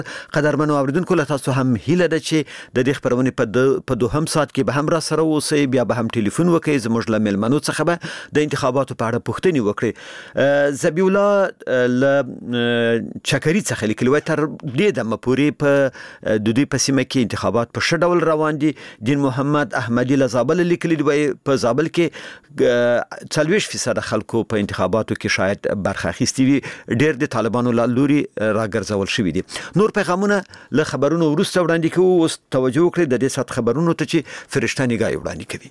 قدرمنو اوریدونکو له تاسو هم هیله ده چې د دې خبرونه په دوهم ساعت کې به هم را سره اوسئ، بیا به هم ټلیفون وکړئ، زموږ له میلمنو څخه به د انتخاباتو په اړه پوښتنې وکړئ. ذبیح الله له چکري څخه لیکلي وای تر دې دمه پورې په د دوی په سیمه کې انتخابات په ښه ډول روان دي. دین محمد احمدي له زابل لیکلي وای په زابل کې 40% خلکو په انتخاباتو کې شاید برخه اخیستي وي، ډېر د طالبانو له لوري راګرځول شوی دي. نور پیغامونه له خبرونو وروسته وړاندې کوو. اوس توجه وکړئ د دې سات خبرونو ته چې فرشته نگاه وړاندې کوي.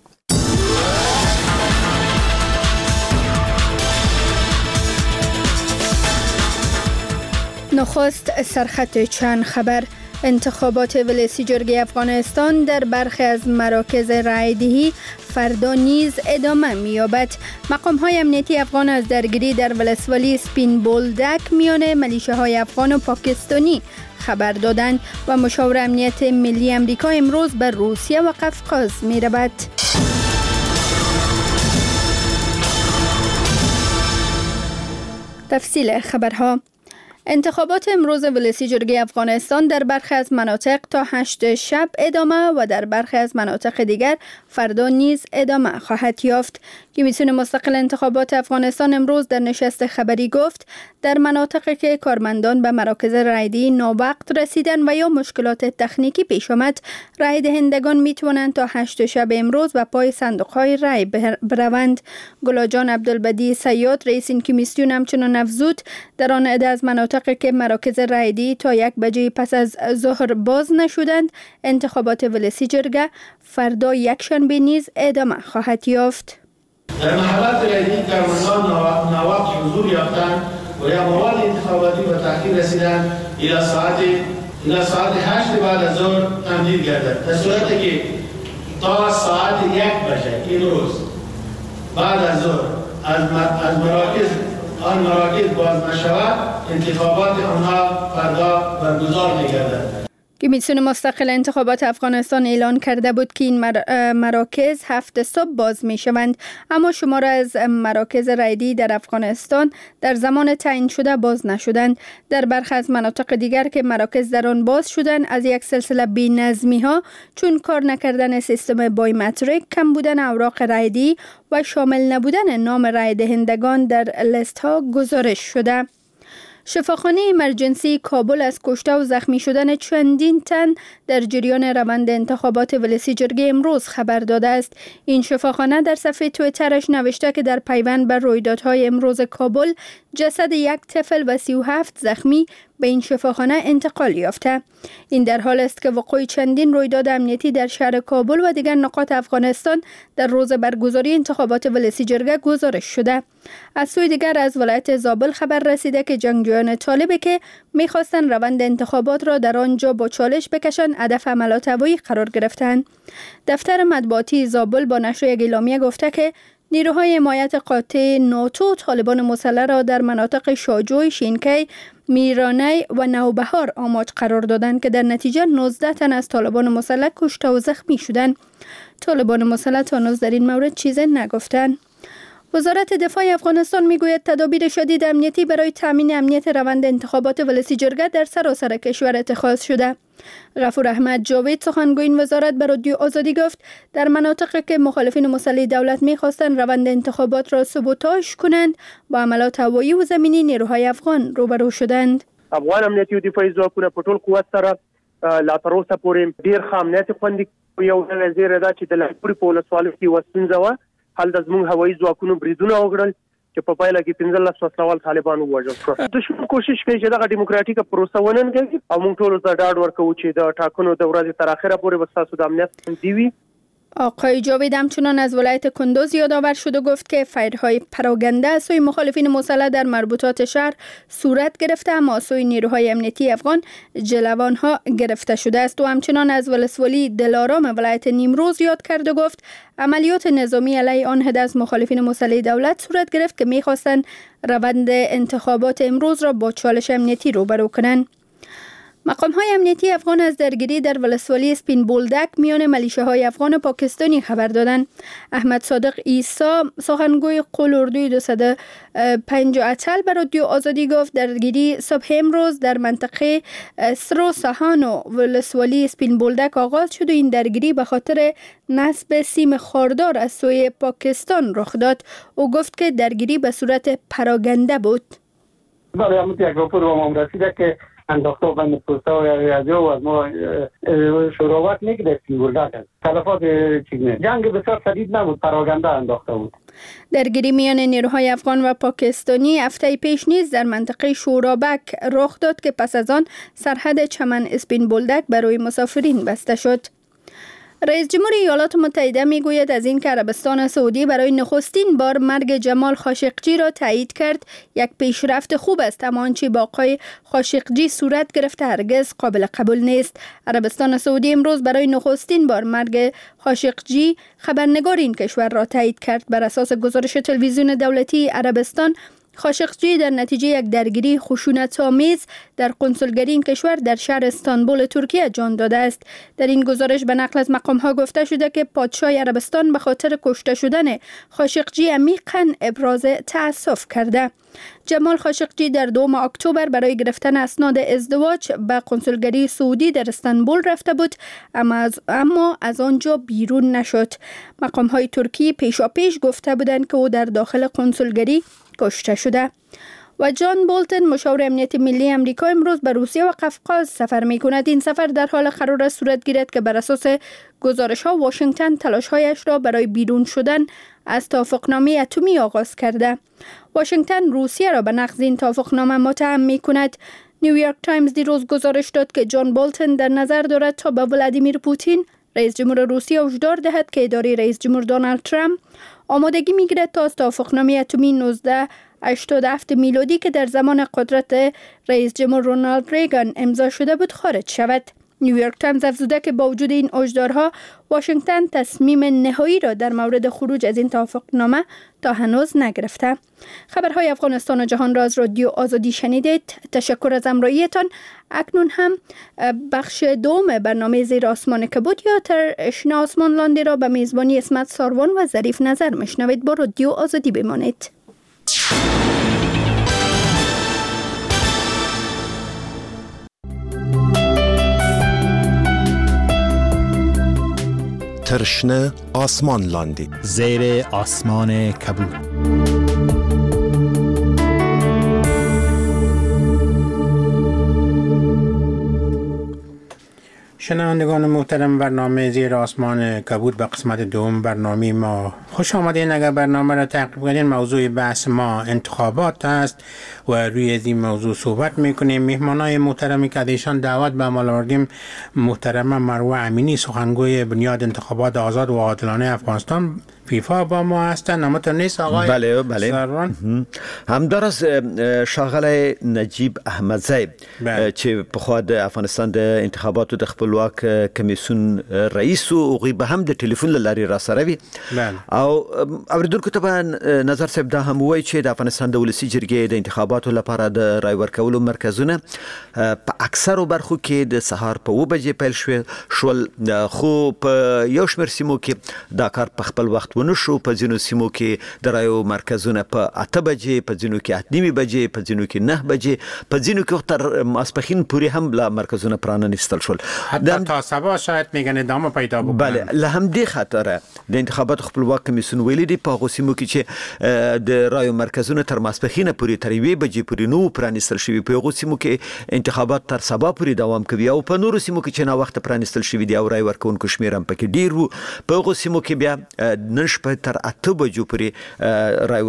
نخست سرخط چند خبر. انتخابات ولسی جرگه افغانستان در برخی از مراکز رایدهی فردا نیز ادامه می‌یابد. مقام‌های امنیتی افغان از درگیری در ولسوالی سپین بولدک میان ملیشه‌های افغان و پاکستانی خبر دادند و مشاور امنیت ملی امریکا امروز به روسیه و قفقاز می‌رود. تفصیل خبرها. انتخابات امروز ولسی جرگه افغانستان در برخی از مناطق تا 8 شب ادامه و در برخی از مناطق دیگر فردا نیز ادامه خواهد یافت. کمیسیون مستقل انتخابات افغانستان امروز در نشست خبری گفت در مناطقی که کارمندان به مراکز رایدهی ناوقت رسیدن و یا مشکلات تکنیکی پیش آمد، رای دهندگان می توانند تا 8 شب امروز و پای صندوق‌های رای بروند. گلاجان عبدالبدی سیاد رئیس این کمیسیون همچنان افزود در آن عده از مناطقی که مراکز رایدهی تا 1 بجه پس از ظهر باز نشدند، انتخابات ولسی جرگه فردا یکشنبه نیز ادامه خواهد یافت. در محلات رایدهی کارمندان ناوقت حضور یافتند و یا مواد انتخاباتی به تأخیر رسیدند الى ساعت 8 بعد از ظهر تمدید گردد. در صورتی که تا ساعت 1 بجه این روز بعد از ظهر از مراکز باز نشود، انتخابات آنها فردا برگزار می‌گردد. کمیسیون مستقل انتخابات افغانستان اعلان کرده بود که این مراکز 7 صبح باز می شوند، اما شمار از مراکز رایدهی در افغانستان در زمان تعیین شده باز نشدند. در برخی از مناطق دیگر که مراکز در آن باز شدند، از یک سلسله بی‌نظمی ها چون کار نکردن سیستم بایومتریک، کم بودن اوراق رایدهی و شامل نبودن نام رای دهندگان در لیست ها گزارش شده. شفاخانه امرجنسی کابل از کشته و زخمی شدن چندین تن در جریان روند انتخابات ولسی جرگه امروز خبر داده است. این شفاخانه در صفحه توییترش نوشته که در پیوند بر رویدادهای امروز کابل، جسد یک طفل و 37 زخمی به این شفاخانه انتقال یافته. این در حال است که وقوع چندین رویداد امنیتی در شهر کابل و دیگر نقاط افغانستان در روز برگزاری انتخابات ولسی جرگه گزارش شده. از سوی دیگر از ولایت زابل خبر رسیده که جنگجویان طالبی که می‌خواستند روند انتخابات را در آنجا با چالش بکشند، هدف حملات هوایی قرار گرفتند. دفتر مطبوعاتی زابل با نشر یک اعلامیه گفته که نیروهای حمایت قاطع ناتو طالبان مسلح را در مناطق شاجوی، شینکی، میرانه و نوبهار آماج قرار دادند که در نتیجه 19 تن از طالبان مسلح کشته و زخمی شدند. طالبان مسلح تا هنوز در این مورد چیزی نگفتند. وزارت دفاع افغانستان میگوید تدابیر شدید امنیتی برای تامین امنیت روند انتخابات ولسی جرگه در سراسر کشور اتخاذ شده. غفور احمد جاوید سخنگوی این وزارت به رادیو آزادی گفت در مناطقی که مخالفین مسلح دولت می‌خواستند روند انتخابات را سابوتاژ کنند، با حملات هوایی و زمینی نیروهای افغان روبرو شدند. افغان امنیتي او دفاعي ځواکونه په ټول قوت سره لا تر اوسه پورې ډیر ښه امنیت خوندي یو وزیر دا چې د لهپوري په ولسوالۍ کې وسنځه و حل د زموږ هوایي ځواکونو بریدونه وکړل چې په پایله کې 15 وسلوال طالبان ووژل شو. دښمن کوشش کوي چې دغه ډیموکراتیکه پروسه وننګوي او موږ ټول ته ډاډ ورکوو چې د ټاکنو د ورځې تر اخره پورې به ستاسو د امنیت خوندي وي. آقای جاوید همچنان از ولایت کندوز یادآور شد و گفت که فایرهای پراگنده از سوی مخالفین مسلح در مربوطات شهر صورت گرفته، اما از سوی نیروهای امنیتی افغان جلوانها گرفته شده است. و همچنان از ولسوالی دلارام ولایت نیمروز یاد کرد و گفت عملیات نظامی علیه آن عده از مخالفین مسلح دولت صورت گرفت که می‌خواستند روند انتخابات امروز را با چالش امنیتی روبرو کنند. مقام‌های امنیتی افغان از درگیری در ولسوالی سپین بولدک میان ملیشه‌های افغان و پاکستانی خبر دادند. احمد صادق عیسی سخنگوی قول اردوی 205 اتل بر رادیو آزادی گفت درگیری صبح امروز در منطقه سرو سهان و ولسوالی سپین بولدک آغاز شد و این درگیری به خاطر نصب سیم خاردار از سوی پاکستان رخ داد. او گفت که درگیری به صورت پراگنده بود. بله، همون یک راپور با ما رسیده که انداخته و بند پوسته و ریاضیه و از ما شراوت نگده سپین بولدک است. تلفات چیزنه. جنگ بسیار شدید نبود، پراگنده انداخته بود. درگیری میان نیروهای افغان و پاکستانی هفته پیش نیز در منطقه شورابک رخ داد که پس از آن سرحد چمن اسپین بولدک برای مسافرین بسته شد. رئیس جمهور ایالات متحده میگوید از این که عربستان سعودی برای نخستین بار مرگ جمال خاشقجی را تایید کرد یک پیشرفت خوب است، اما آنچه با آقای خاشقجی صورت گرفته هرگز قابل قبول نیست. عربستان سعودی امروز برای نخستین بار مرگ خاشقجی خبرنگار این کشور را تایید کرد. بر اساس گزارش تلویزیون دولتی عربستان، خاشقجی در نتیجه یک درگیری خشونت‌آمیز در قنصلگری این کشور در شهر استانبول ترکیه جان داده است. در این گزارش به نقل از مقام‌ها گفته شده که پادشاه عربستان به خاطر کشته شدن خاشقجی عمیقاً ابراز تأسف کرده. جمال خاشقجی در 2 اکتبر برای گرفتن اسناد ازدواج به قنصلگری سعودی در استانبول رفته بود، اما از آنجا بیرون نشد. مقام‌های ترکی پیشاپیش گفته بودند که او در داخل قنصلگری کشته شده. و جان بولتن مشاور امنیت ملی امریکا امروز به روسیه و قفقاز سفر می کند. این سفر در حال قرار است صورت گیرد که بر اساس گزارش ها واشنگتن تلاش هایش را برای بیرون شدن از توافقنامه اتمی آغاز کرده. واشنگتن روسیه را به نقض این توافقنامه متهم می کند. نیویورک تایمز دیروز گزارش داد که جان بولتن در نظر دارد تا به ولادیمیر پوتین رئیس جمهور روسیه هشدار دهد که اداره رئیس جمهور دونالد ترامپ آمادگی میگیرد تا از توافقنامه اتمی 1987 میلادی که در زمان قدرت رئیس جمهور رونالد ریگان امضا شده بود خارج شود. نیویورک تایمز افزوده که با وجود این هشدارها واشنگتن تصمیم نهایی را در مورد خروج از این توافقنامه تا هنوز نگرفته. خبرهای افغانستان و جهان را از رادیو آزادی شنیدید. تشکر از همراهیتان. اکنون هم بخش دوم برنامه زیر آسمان کبود یا تشنه آسمان لاندی را به میزبانی اسمت ساروان و ظریف نظر مشنوید. با رادیو آزادی بمانید. تشنه آسمان لاندی زیر آسمان کبود. شنوندگان محترم، برنامه زیر آسمان کبود به قسمت دوم برنامه ما خوش آمدین. اگر برنامه را تعقیب کنین، موضوع بحث ما انتخابات است و روی از این موضوع صحبت میکنیم. مهمانای محترمی که ایشان دعوت به عمل آوردیم، محترمه مروه امینی، سخنگوی بنیاد انتخابات آزاد و عادلانه افغانستان فیفا با ما هستند. نامتون نیست آقای بله سروان؟ همدار از شاغله نجیب احمدزی چې په خوا د افغانستان د انتخاباتو د خپلواک کمیسیون رئیس او غي به هم د ټلیفون لاري را سره وي او اوریدونکو ته به نظر صاحب دا هم وایي چې د افغانستان د ولسی جرګې د انتخاباتو لپاره د رای ورکولو مرکزونه په اکثرو برخو کې د سهار په 2 بجې پیل شول، خو په یو شمېر سیمو کې دا کار په خپل وخت ونه شو. په ځینو سیمو کې د رایو مرکزونه په 8 بجې، په ځینو کې 8:30 بجې، په ځینو کې 9 بجې، په ځینو کې تر ماسپښین پورې هم لا مرکزونه پرانستل شول. حتی تا سبا شاید میگن ادامه پیدا بکنه. بله، له همدې خاطره د انتخاباتو خپلواک کمیسیون ویلي دی په هغو سیمو کې چې د رایو مرکزونه تر ماسپښینه پورې تر 1 بجې پورې نو پرانستل شوي، په هغو سیمو کې انتخابات تر سبا پورې دوام کوي او په نورو سیمو کې چې نا وخت پرانستل شوي دي او رای ورکونکو شمیر هم پکې ډیر وو. په هغو سیمو کې بیا نن شپه تر 8 بجو پورې رای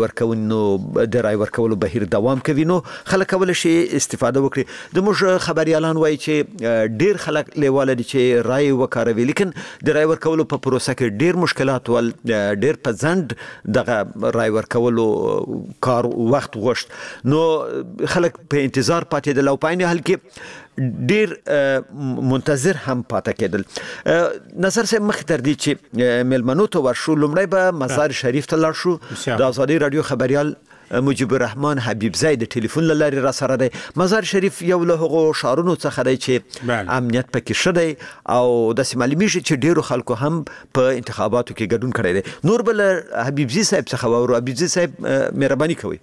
ورکولو بهیر دوام کوي. نو خلک کولای شي استفاده وکړي. د موږ خبريالان وایي چې ډیر خلک لیواله دي چې رای وکاروي، لیکن د رای ورکولو په پروسه کې ډیر مشکلات ول، ډیر په ځند دغه رای ورکولو کار وخت غوښت. نو خلک په انتظار پاتې دي او په عین حال کې ډیر منتظر هم پاتې کېدل. نظر سه مخ تر دي چې ملمنو ته ورشو، لومړی به مزار شریف ته لاړ شو. د آزادي رادیو خبريال مجيب الرحمن حبیبزی د ټلیفون لاري را سره دی. مزار شریف یو له هغو شهرونو څخه دی چې امنیت پکې شته او د معلومیږي چې ډیرو خلکو هم په انتخاباتو کې ګډون کړی دی. نور بل حبیبزی صاحب څخه وورو. حبیبزی صاحب مهرباني کوئ.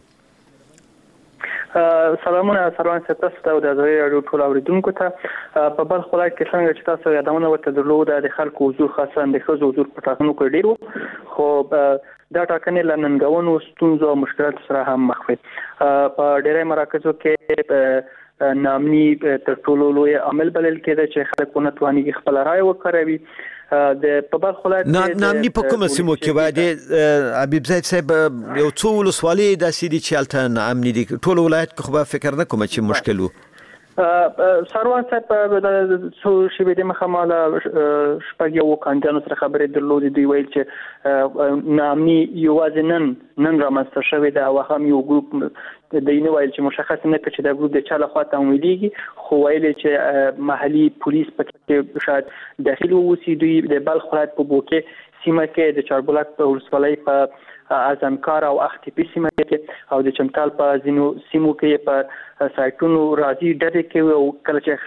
سلامونه سروان ستاسو ته او د رادیو ټول اوریدونکو ته. په بل خلای کې څنګه چې تاسو یادونه وکړه درلوده د خلکو حضور خاصه د ښځو حضور په ټاکنو کې ډیر خو دا ټاکنې لننګونو ستونزو او مشکلاتو سره هم مخ وي. په ډیری مراکزو کې نامني تر ټولو لوی عامل بلل کېده چې خلک ونه تواني خپل رائے وکړي. د په بل خلای نامني په کومه سیمو کې باندې حبیبزی صاحب یو څو ولسوالۍ د سیدي چالتن امني دي ټول ولایت کې خو فکر نه کوم چې مشکل وو. سروان صاحب د څو شیبې د مخاماله شپږ یو کاندانو سره خبرې درلودې. دوی ویل چې نامني یوازې نن رامنځته شوی دا او هم یو ګروپ د دینه ویل چې مشخص نه کړي چې دا ګروپ د چا لخوا تمویلېږي خو ویل چې محلي پولیس پکې شاید داخلي ووسی. دوی د بلخ ولایت په بوکې سیمه کې د چاربلاک په ولسوالۍ په ازنکار او اختیپی سیمه کې او د چمتال په زینو سیمو کې په سایټونو راځي ډېر کې او کله چې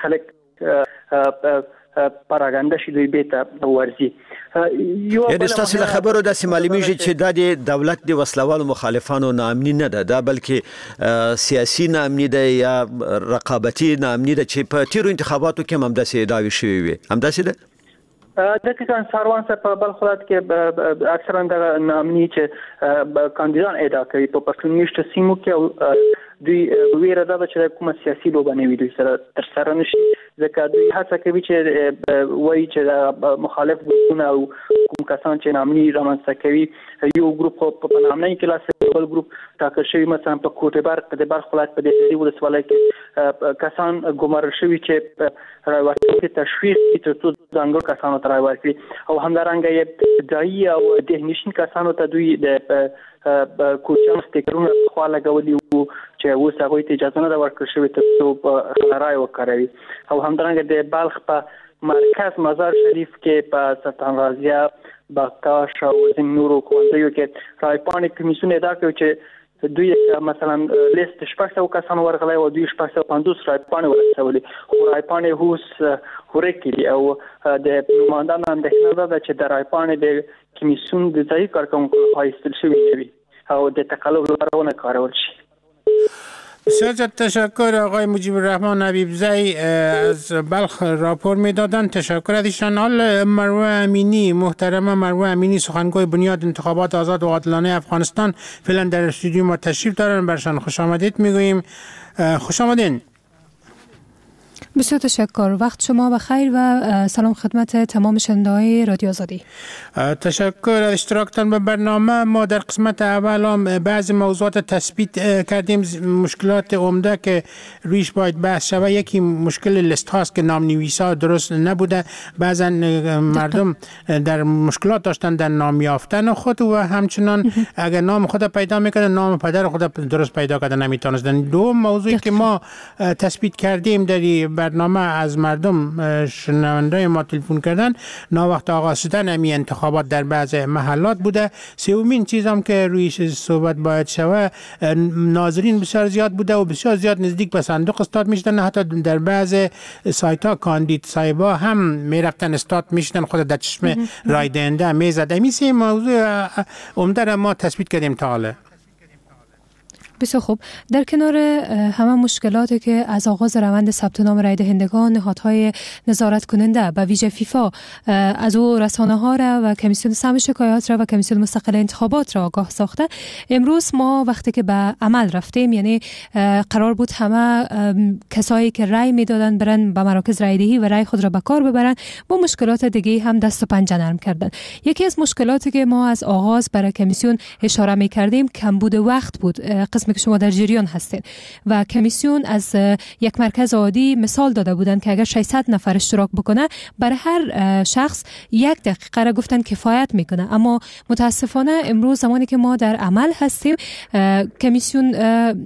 خلک پاراګاندا شي دوی بیت ورزي. یعنی تاسو له خبرو د معلومیږي چې د دولت د وسلوالو مخالفانو ناامني نه ده، دا بلکې سیاسي ناامني ده یا رقابتي ناامني ده چې په تیرو انتخاباتو کې هم داسې داوی شوی وي. هم داسې ده؟ دقیقاً سروان صاحب په بل خلات کې اکثرا د ناامني چې کاندیدان ادعا کوي په پښتون میشته سیمو کې او دوی ویره ده چې کومه سیاسي لوبه نه وي دوی سره تر سره نشي ځکه دوی هڅه کوي چې وایي چې مخالف ګروپونه او کوم کسان چې ناامني رامنځته کوي یو ګروپ په ناامنۍ کې لاس بل ګروپ ټاکل شوی. مثلا په کوټه برق د بلخ ولایت په دې ولسوالۍ کې کسان ګمارل شوي چې راوړل تشویق چې څو ځانګړو کسانو ته راوړي او همدارنګه یې دایي او د نشین کسانو ته دوی د کوچان سټیکرونه خو لګولي وو چې اوس هغه ته اجازه نه ورکړل شوې ته په رائے وکړي. او همدارنګه د بلخ په مرکز مزار شریف کې په سلطان رازیه بختاش او نورو کوندیو کې رائے پاڼې کمیسیون ادعا کوي چې دوی مثلا لیست شپږ کسانو ورغلي او دوی 650 رائے پاڼې ورسولې خو رائے پاڼې هوس ورکړي او د نمائندان اندېښنه ده چې د رائے پاڼې د کمیسیون د ځای کارکونکو فایستل شوی وي او د تقلب لپاره نه کارول شي. بسیار تشکر آقای مجیب الرحمن حبیبزی از بلخ راپور میدادن. تشکر از ایشان. حال مروه امینی، محترمه مروه امینی سخنگوی بنیاد انتخابات آزاد و عادلانه افغانستان فعلا در استودیو ما تشریف دارن. برشان خوش آمدید میگوییم. خوش آمدین. بسیار تشکر. وقت شما بخیر و سلام خدمت تمام شنونده‌های رادیو آزادی. تشکر از اشتراکتان به برنامه. ما در قسمت اول بعضی موضوعات تثبیت کردیم، مشکلات عمده که رویش باید بحث شود. یکی مشکل لیست هاست که نام‌نویسا درست نبوده، بعضا مردم در مشکلات داشتن در نام یافتن خود و همچنان اگر نام خود پیدا میکردن نام پدر خود درست پیدا کردن نمیتونستن. دو موضوعی که ما تثبیت کردیم در برنامه از مردم شنونده ما تلفن کردن ناوقت آغاز شدن امی انتخابات در بعض محلات بوده. سومین چیز هم که رویش صحبت باید شوه، ناظرین بسیار زیاد بوده و بسیار زیاد نزدیک به صندوق استاد میشدن. حتی در بعض سایت ها کاندید صاحبا هم میرفتن استاد میشدن، خود در چشم رای دهنده میزد. امی سه موضوع عمده ما تثبیت کردیم تا حالا. بسیار خوب. در کنار همه مشکلاتی که از آغاز روند ثبت نام رای دهندگان نهادهای نظارت کننده به ویژه فیفا از او رسانه‌ها را و کمیسیون سهم شکایات را و کمیسیون مستقل انتخابات را آگاه ساخته، امروز ما وقتی که به عمل رفتیم، یعنی قرار بود همه کسایی که رای میدادن برن به مراکز رای دهی و رای خود را به کار ببرن، با مشکلات دیگه هم دست و پنجه نرم کردن. یکی از مشکلاتی که ما از آغاز برای کمیسیون اشاره می‌کردیم کمبود وقت بود. قسمی که شما در جریان هستین و کمیسیون از یک مرکز عادی مثال داده بودن که اگر 600 نفر اشتراک بکنه برای هر شخص 1 دقیقه را گفتن کفایت میکنه. اما متاسفانه امروز زمانی که ما در عمل هستیم، کمیسیون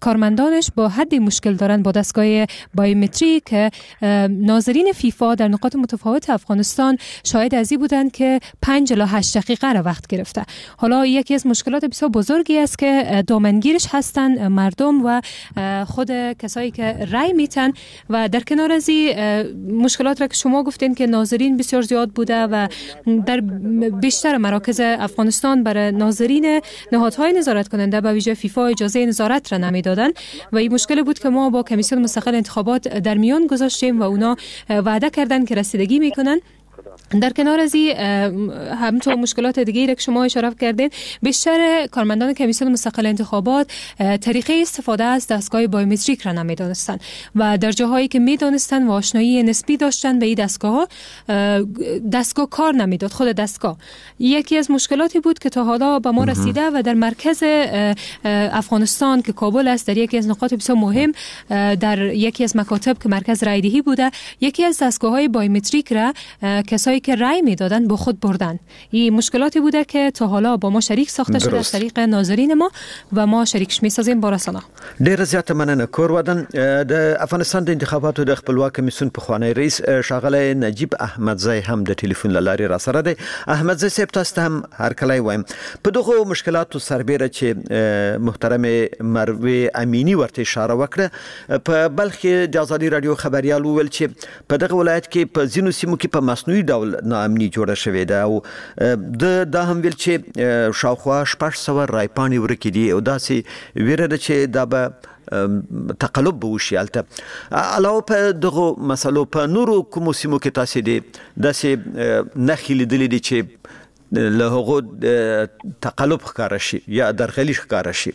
کارمندانش با حد مشکل دارن با دستگاه بایومتری که ناظرین فیفا در نقاط متفاوت افغانستان شاهد از این بودند که 5 الی 8 دقیقه را وقت گرفته. حالا یکی از مشکلات بسیار بزرگی است که دامنگیرش هستن مردم و خود کسایی که رای میتن و در کنار از مشکلات را که شما گفتین که ناظرین بسیار زیاد بوده و در بیشتر مراکز افغانستان برای ناظرین نهادهای نظارت کننده به ویژه فیفا اجازه نظارت را نمیدادن و این مشکل بود که ما با کمیسیون مستقل انتخابات در میان گذاشتیم و اونا وعده کردن که رسیدگی میکنن. در کنار از این همینطور مشکلات دیگه‌ای که شما اشاره کردین، بیشتر کارمندان کمیسیون مستقل انتخابات طریقه استفاده از دستگاه بایومتریک را نمی‌دانستند و در جاهایی که می‌دانستند و آشنایی نسبی داشتن به این دستگاه کار نمیداد. خود دستگاه یکی از مشکلاتی بود که تا حالا به ما رسیده و در مرکز افغانستان که کابل است، در یکی از نقاط بسیار مهم در یکی از مکاتب که مرکز رایدهی بوده، یکی از دستگاه‌های بایومتریک را کسایی که رای میدادن با خود بردن. این مشکلاتی بوده که تا حالا با ما شریک ساخته شده از طریق ناظرین ما و ما شریکش میسازیم با رسانه. ډیر زیات مننه. کور ودان د افغانستان د انتخاباتو د خپلواک کمیسیون په خوانی رئیس شاغله نجیب احمدزی هم د ټلیفون لارې را سره دی. احمدزی صاحب تاسو هم هر کله وایم په دغه مشکلاتو سربېره چې محترم مروه امینی ورته اشاره وکړه، په بلخ د ازادي رادیو خبريال ویل چې په دغه ولایت کې په ځینو سیمو کې په مصنوعي ډول ناامني جوړه شوې ده او دا هم ویل چې شاوخوا 600 رایپاڼې ورکې دي او داسې ویره ده چې دا به تقلب به وشي. هلته علاوه په دغو مسلو په نورو کومو سیمو کې تاسې داسې نښې لیدلې دي چې له هغو تقلب ښکاره شي یا درغلي ښکاره شي؟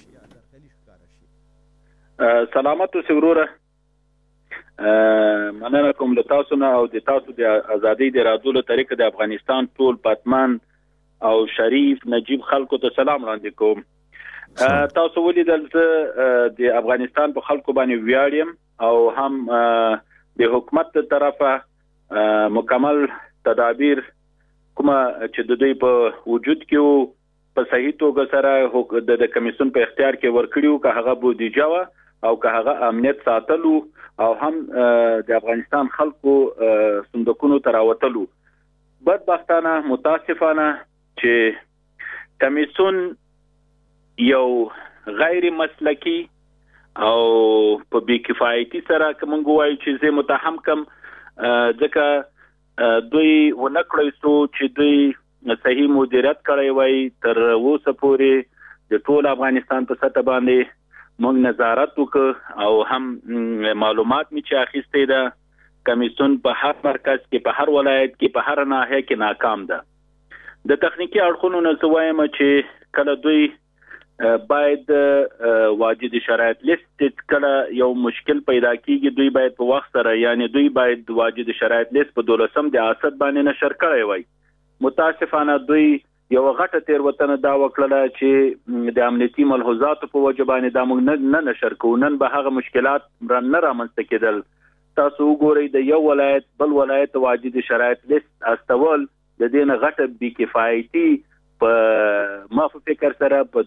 سلامت اوسئ وروره، مننه کوم له تاسو نه او د تاسو د ازادۍ د راتلو طریقه د افغانستان ټول پاتمان او شریف نجیب خلکو ته سلام وړاندې کوم. تاسو ولیدل چې د افغانستان په خلکو باندې ویاړم او هم د حکومت تر طرفه مکمل تدابیر کومه چې د دوی په وجود کې په صحیح توګه سره د کمیسیون په اختیار کې ورکړیو، که هغه بودیجه وا او که هغه امنیت ساتلو او هم د افغانستان خلکو صندوقونو تراوتلو. بدبختانه متاسفانه چې کمیسیون یو غیر مسلکی او په بی کفایتی سره کوم وایي چې زه متهم کم ځکه دوی ونکړی سو چې دوی صحیح مدیریت کړی وای تر اوسه پورې د ټول افغانستان په سطح باندې موږ نظارت وکړ او هم معلومات می چې اخیستې ده کمیسیون په هر مرکز کې په هر ولایت کې په هر ناحیه کې ناکام ده. د تخنیکی اړخونو نه وایم چې کله دوی باید واجد شرایط لیست کله یو مشکل پیدا کیږي دوی باید په وخت سره یعنی دوی باید واجد شرایط لیست په 12 د اسد باندې نشر کړی وای. متاسفانه دوی یو غټه تیروتنه دا وکړه چې د امنیتي ملحوظاتو په وجه باندې دا موږ نه نشر کوو، نن به هغه مشکلات نه رامنځته کېدل. تاسو وګورئ د یو ولایت بل ولایت واجد شرایط لیست استول د دې نه غټه بی کفایتی په ما فکر سره په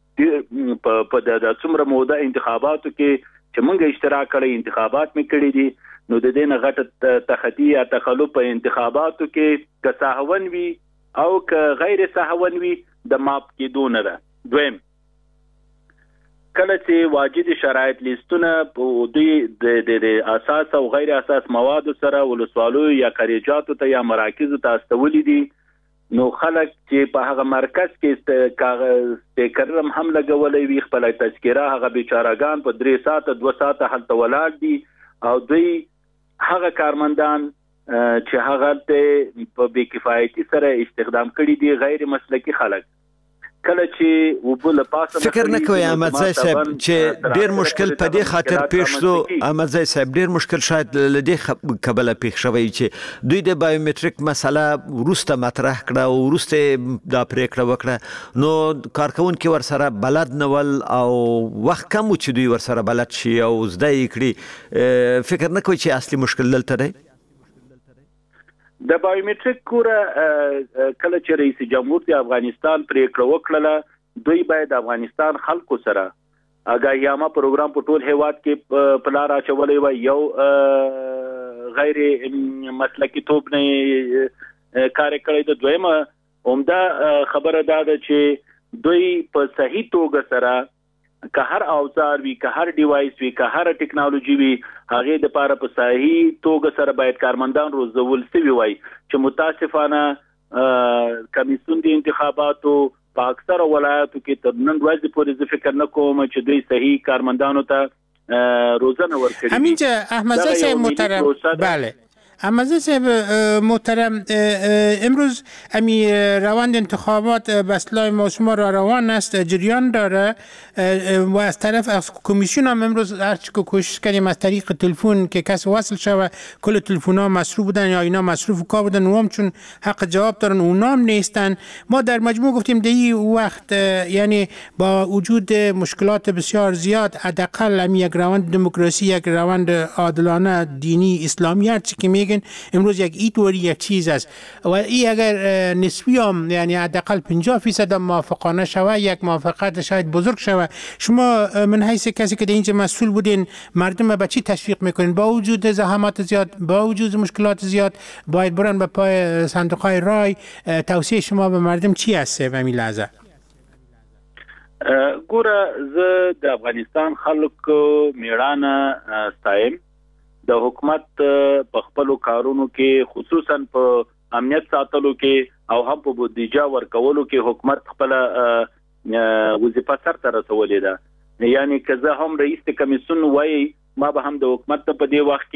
د څومره موده انتخاباتو کې چې موږ اشتراک کړی انتخابات مې کړی دي، نو د دې نه غټه تخطی یا تخلف په انتخاباتو کې که ساهون وي او که غیر ساهون وي د ماپ کېدو نه ده. دویم، کله چې واجد شرایط لیستونه په دوی د اساس او غیر اساس مواد سره ولسوالو یا قریجاتو ته یا مراکزو ته استولې دي، نو خلک چې په هغه مرکز کې کاغذ سپیکرم هم لګولې وي خپل تذکره هغه بیچارهګان په 3 ساعته 2 ساعته هلته ولاړ دي او دوی هغه کارمندان چې هغه ته په بی کفایتی سره استخدام کړي دي غیر مسلکی خلک. کله چې وبله پاسه فکر نه کوي احمدزی صاحب چې ډیر مشکل په دې خاطر پیښ شو. احمدزی صاحب ډیر مشکل شاید لدی قبل پیښ شوی چې دوی د بایومټریک مسله ورسته مطرح کړه او ورسته دا پریکړه وکړه، نو کارکونکو ورسره بلد نول او وخت کم چې دوی ورسره بلد شي او زده کړي. فکر نه کوي چې اصلي مشکل دلته دی. د بایومټریک کوره کله چې رئیس جمهور د افغانستان پریکړه وکړه دوی باید افغانستان خلکو سره اگاهیامه پروګرام په ټول هیواد کې پلار اچولې و یو غیر مسلکی توپ نه کار کړی. د دویمه عمده خبره ده چې دوی په صحیح توګه سره که هر اوزار وي که هر ډیوایس وي که هر ټیکنالوژي وي هغه د پاره په صحیح توګه سره باید کارمندان روزول سوي وي چې متاسفانه کمیسیون د انتخاباتو په اکثر ولایتو کې تر نن ورځې پورې زه فکر نه کوم چې دوی صحیح کارمندانو ته روزنه ورکړي. همین چې احمد صاحب محترم بله احمد صاحب محترم امروز امی روند انتخابات به اصطلاح ما شما را روان است جریان داره و از طرف از کمیسیون هم امروز هرچی که کوشش کردیم از طریق تلفن که کس وصل شود کل تلفن ها مصروف بودن یا اینا مصروف کار بودن و هم چون حق جواب دارن اونا هم نیستن. ما در مجموع گفتیم در این وقت یعنی با وجود مشکلات بسیار زیاد حداقل امی یک روند دموکراسی یک روند عادلانه دینی اسلامی هرچی که میگن امروز یک ایتوری یک چیز است و این اگر نسبی هم یعنی حداقل 50% موافقانه شود یک موافقت شاید بزرگ شود. شما من حیث کسی که در اینجا مسئول بودین مردم به چی تشویق میکنین؟ با وجود زحمات زیاد با وجود مشکلات زیاد باید برن به پای صندوق‌های رای. توصیه شما به مردم چی هست به این لحظه؟ ګوره زه د افغانستان خلکو میړانه ستایم. د حکومت په خپل کارونو کې خصوصا په امنیت ساتلو کې او هم په بودیجه ورکولو کې حکومت خپل وظیفه سرته رسولې ده. یعنی که زه هم رئیس کمیسیون وای ما به هم د حکومت په دې وخت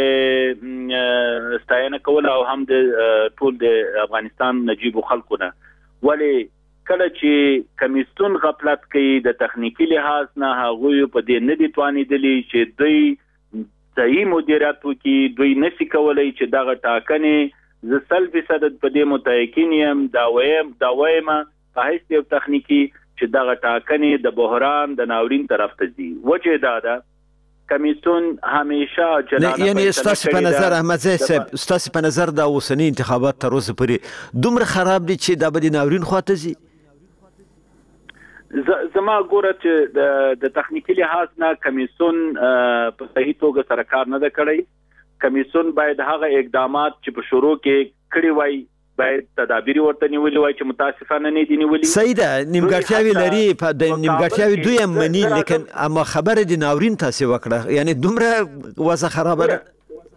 کې ستاینه کول او هم د ټول د افغانستان نجیب خلکو نه. ولی کله چې کمیسیون غفلت کوي د تخنیکی لحاظ نه هغه په دې نه دي توانیدلی چې دوی صحیح مدیریت وکړي. دوی نشي کولای چې دغه ټاکنې ز 100% په دې متأکد یم دا وایم په هیڅ یو تخنیکی چې دغه ټاکنې د بحران د ناورین طرف ته ځي. وجه دا ده کمیسیون همیشه جلانه یعنی استاسي په نظر احمد صاحب استاسي په نظر دا اوسنی انتخابات تر اوسه پورې دومره خراب دي چې دا به د ناورین خواته ځي. زما ګوره چې د تخنیکی لحاظ نه کمیسیون په صحیح توګه سره کار نه کړی. کمیسیون باید هغه اقدامات چې په شروع کې کړی وای باید تدابیر ورته نیولې وای چې متاسفانه نه دي نیولې. صحیح ده نیمګړتیاوي لري په د نیمګړتیاوي دوی هم مني لیکن اما خبره د ناورین تاسو وکړه یعنی دومره وضع خرابه ده.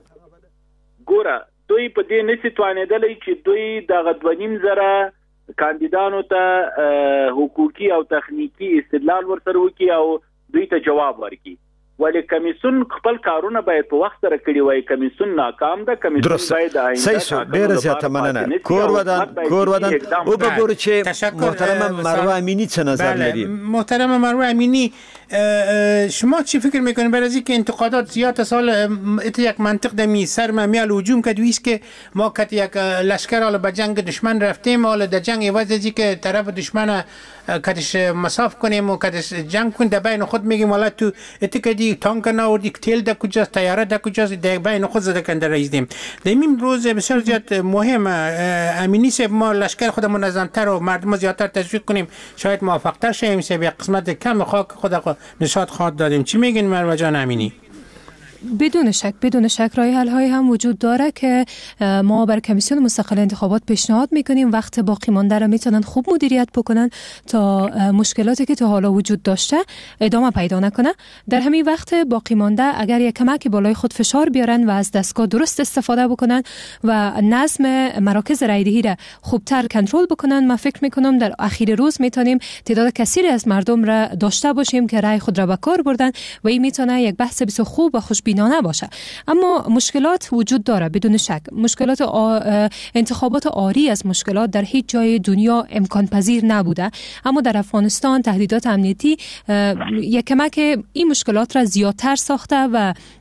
ګوره دوی په دې نشي توانېدلی چې دوی د غدونیم زره کاندیدانو ته حقوقي او تخنیکی استدلال ورسره وکي او دوی ته جواب ورکي. ولی کمیسیون خپل کارونه باید په وخت سره کړی وای. کمیسیون ناکام ده. کمیسیون باید آینده ډیر زیاته مننه. کور ودان او به ګورو چې محترم مروه امینی څه نظر لري؟ محترم مروه امینی شما چی فکر میکنید برای اینکه انتقادات زیاد سال یک منطق دمی سر میال هجوم کدویست که ما کت یک لشکر حالا به جنگ دشمن رفتیم حالا در جنگ عوضی که طرف دشمن کدش مساف کنیم و کدش جنگ کن در بین خود میگیم حالا تو اتکدی تانک ناوردی تیل در کجاست طیاره در کجاست در بین خود زده کن در رئیسیم. در این روز بسیار زیاد مهم امینی سه ما لشکر خود منظمتر و مردم زیادتر تشویق کنیم شاید موفق‌تر شیم سه به قسمت کم خاک خود نشاط خواد دادیم. چی میگین مروه جان امینی؟ بدون شک راه حل های هم وجود داره که ما بر کمیسیون مستقل انتخابات پیشنهاد میکنیم وقت باقی مانده را میتونن خوب مدیریت بکنن تا مشکلاتی که تا حالا وجود داشته ادامه پیدا نکنه. در همین وقت باقی مانده اگر یک کمک بالای خود فشار بیارن و از دستگاه درست استفاده بکنن و نظم مراکز رایدهی را خوبتر کنترل بکنن من فکر میکنم در اخیر روز میتونیم تعداد کثیری از مردم را داشته باشیم که رای خود را به کار بردن و این میتونه یک بحث بسیار خوب و خوشبینانه باشه. اما مشکلات وجود داره بدون شک. مشکلات انتخابات عاری از مشکلات در هیچ جای دنیا امکان پذیر نبوده اما در افغانستان تهدیدات امنیتی یک کمک این مشکلات را زیادتر ساخته و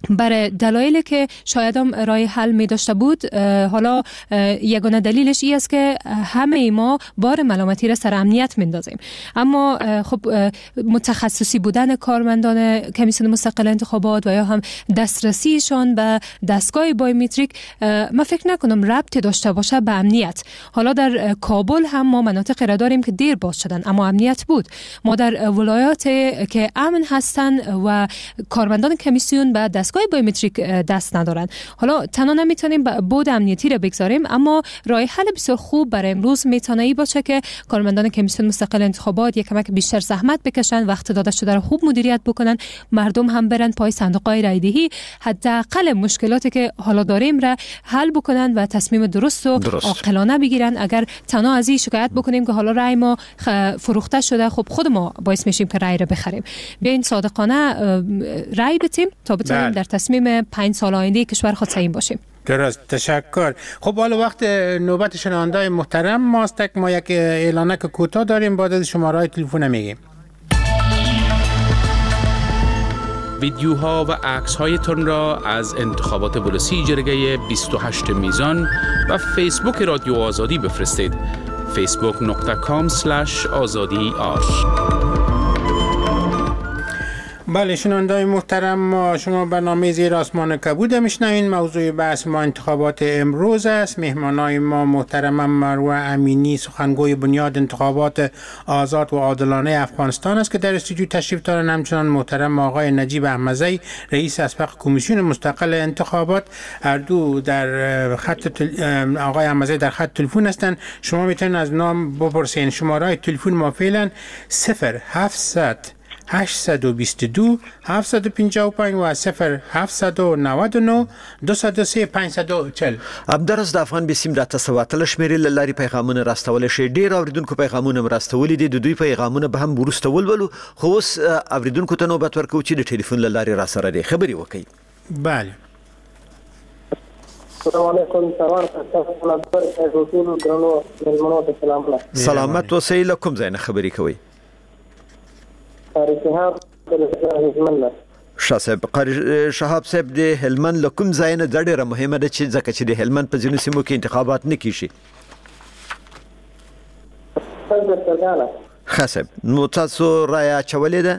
برای دلایلی که شاید هم راه حل می داشته بود. حالا یگانه دلیلش این است که همه ما بار ملامتی را سر امنیت میندازیم، اما خب متخصصی بودن کارمندان کمیسیون مستقل انتخابات و یا هم دسترسیشان به دستگاه بایومتریک من فکر نکنم ربطی داشته باشه به امنیت. حالا در کابل هم ما مناطق را داریم که دیر باز شدن اما امنیت بود. ما در ولایات که امن هستن و کارمندان کمیسیون به دستگاه بایومتریک دست ندارن. حالا تنها نمیتونیم بود امنیتی را بگذاریم، اما راه حل بسیار خوب برای امروز میتونه ای باشه که کارمندان کمیسیون مستقل انتخابات یک کمک بیشتر زحمت بکشن، وقت داده شده را خوب مدیریت بکنن، مردم هم برن پای صندوق‌های رایدهی، حداقل مشکلاتی که حالا داریم را حل بکنن و تصمیم درست و عاقلانه بگیرن. اگر تنها از این شکایت بکنیم که حالا رای ما فروخته شده، خب خود ما باعث میشیم که رای را بخریم. بیاین صادقانه رای بدیم تا بتونیم در تصمیم 5 سال آینده کشور خود سعیم باشیم. درست، تشکر. خب حالا وقت نوبت شنونده‌های محترم ماست که ما یک اعلانک کوتاه داریم، بعد از شماره‌های تلفن میگیم. ویدیوها و عکس‌هایتان را از انتخابات ولسی جرگه 28 میزان و فیسبوک رادیو آزادی بفرستید. facebook.com/azadi-r. بله شنونده‌های محترم، ما شما برنامه زیر آسمان کبود میشنوین. موضوع بحث ما انتخابات امروز است. مهمانای ما محترم مروه امینی، سخنگوی بنیاد انتخابات آزاد و عادلانه افغانستان است که در استودیو تشریف دارن. همچنان محترم آقای نجیب احمدزی، رئیس اسبق کمیسیون مستقل انتخابات. هر دو در خط آقای احمدزی در خط تلفن هستند. شما میتونید از نام بپرسین. شماره تلفن ما فعلا 0700 822 755 و 0799 203 540. همدارس د افغان بسیم د تسواتل شمیرې لاري پیغامونه راستول شي. ډیر اوریدونکو پیغامونه راستول دي، د دوی پیغامونه به هم ورسته ولولو. خو اوس اوریدونکو ته نوبت ورکو چې د ټلیفون لاري را سره دي خبري وکړي. بله. السلام علیکم. سلامت اوسئ. له کوم ځای نه خبري کوئ؟ شاه صاحب، قاری شهاب صاحب د هلمند له کوم ځای نه ډېره مهمه ده چې ځکه چې د هلمند په ځینو سیمو کې انتخابات نه کیږي. ښه صاحب، نو تاسو رایه اچولې ده؟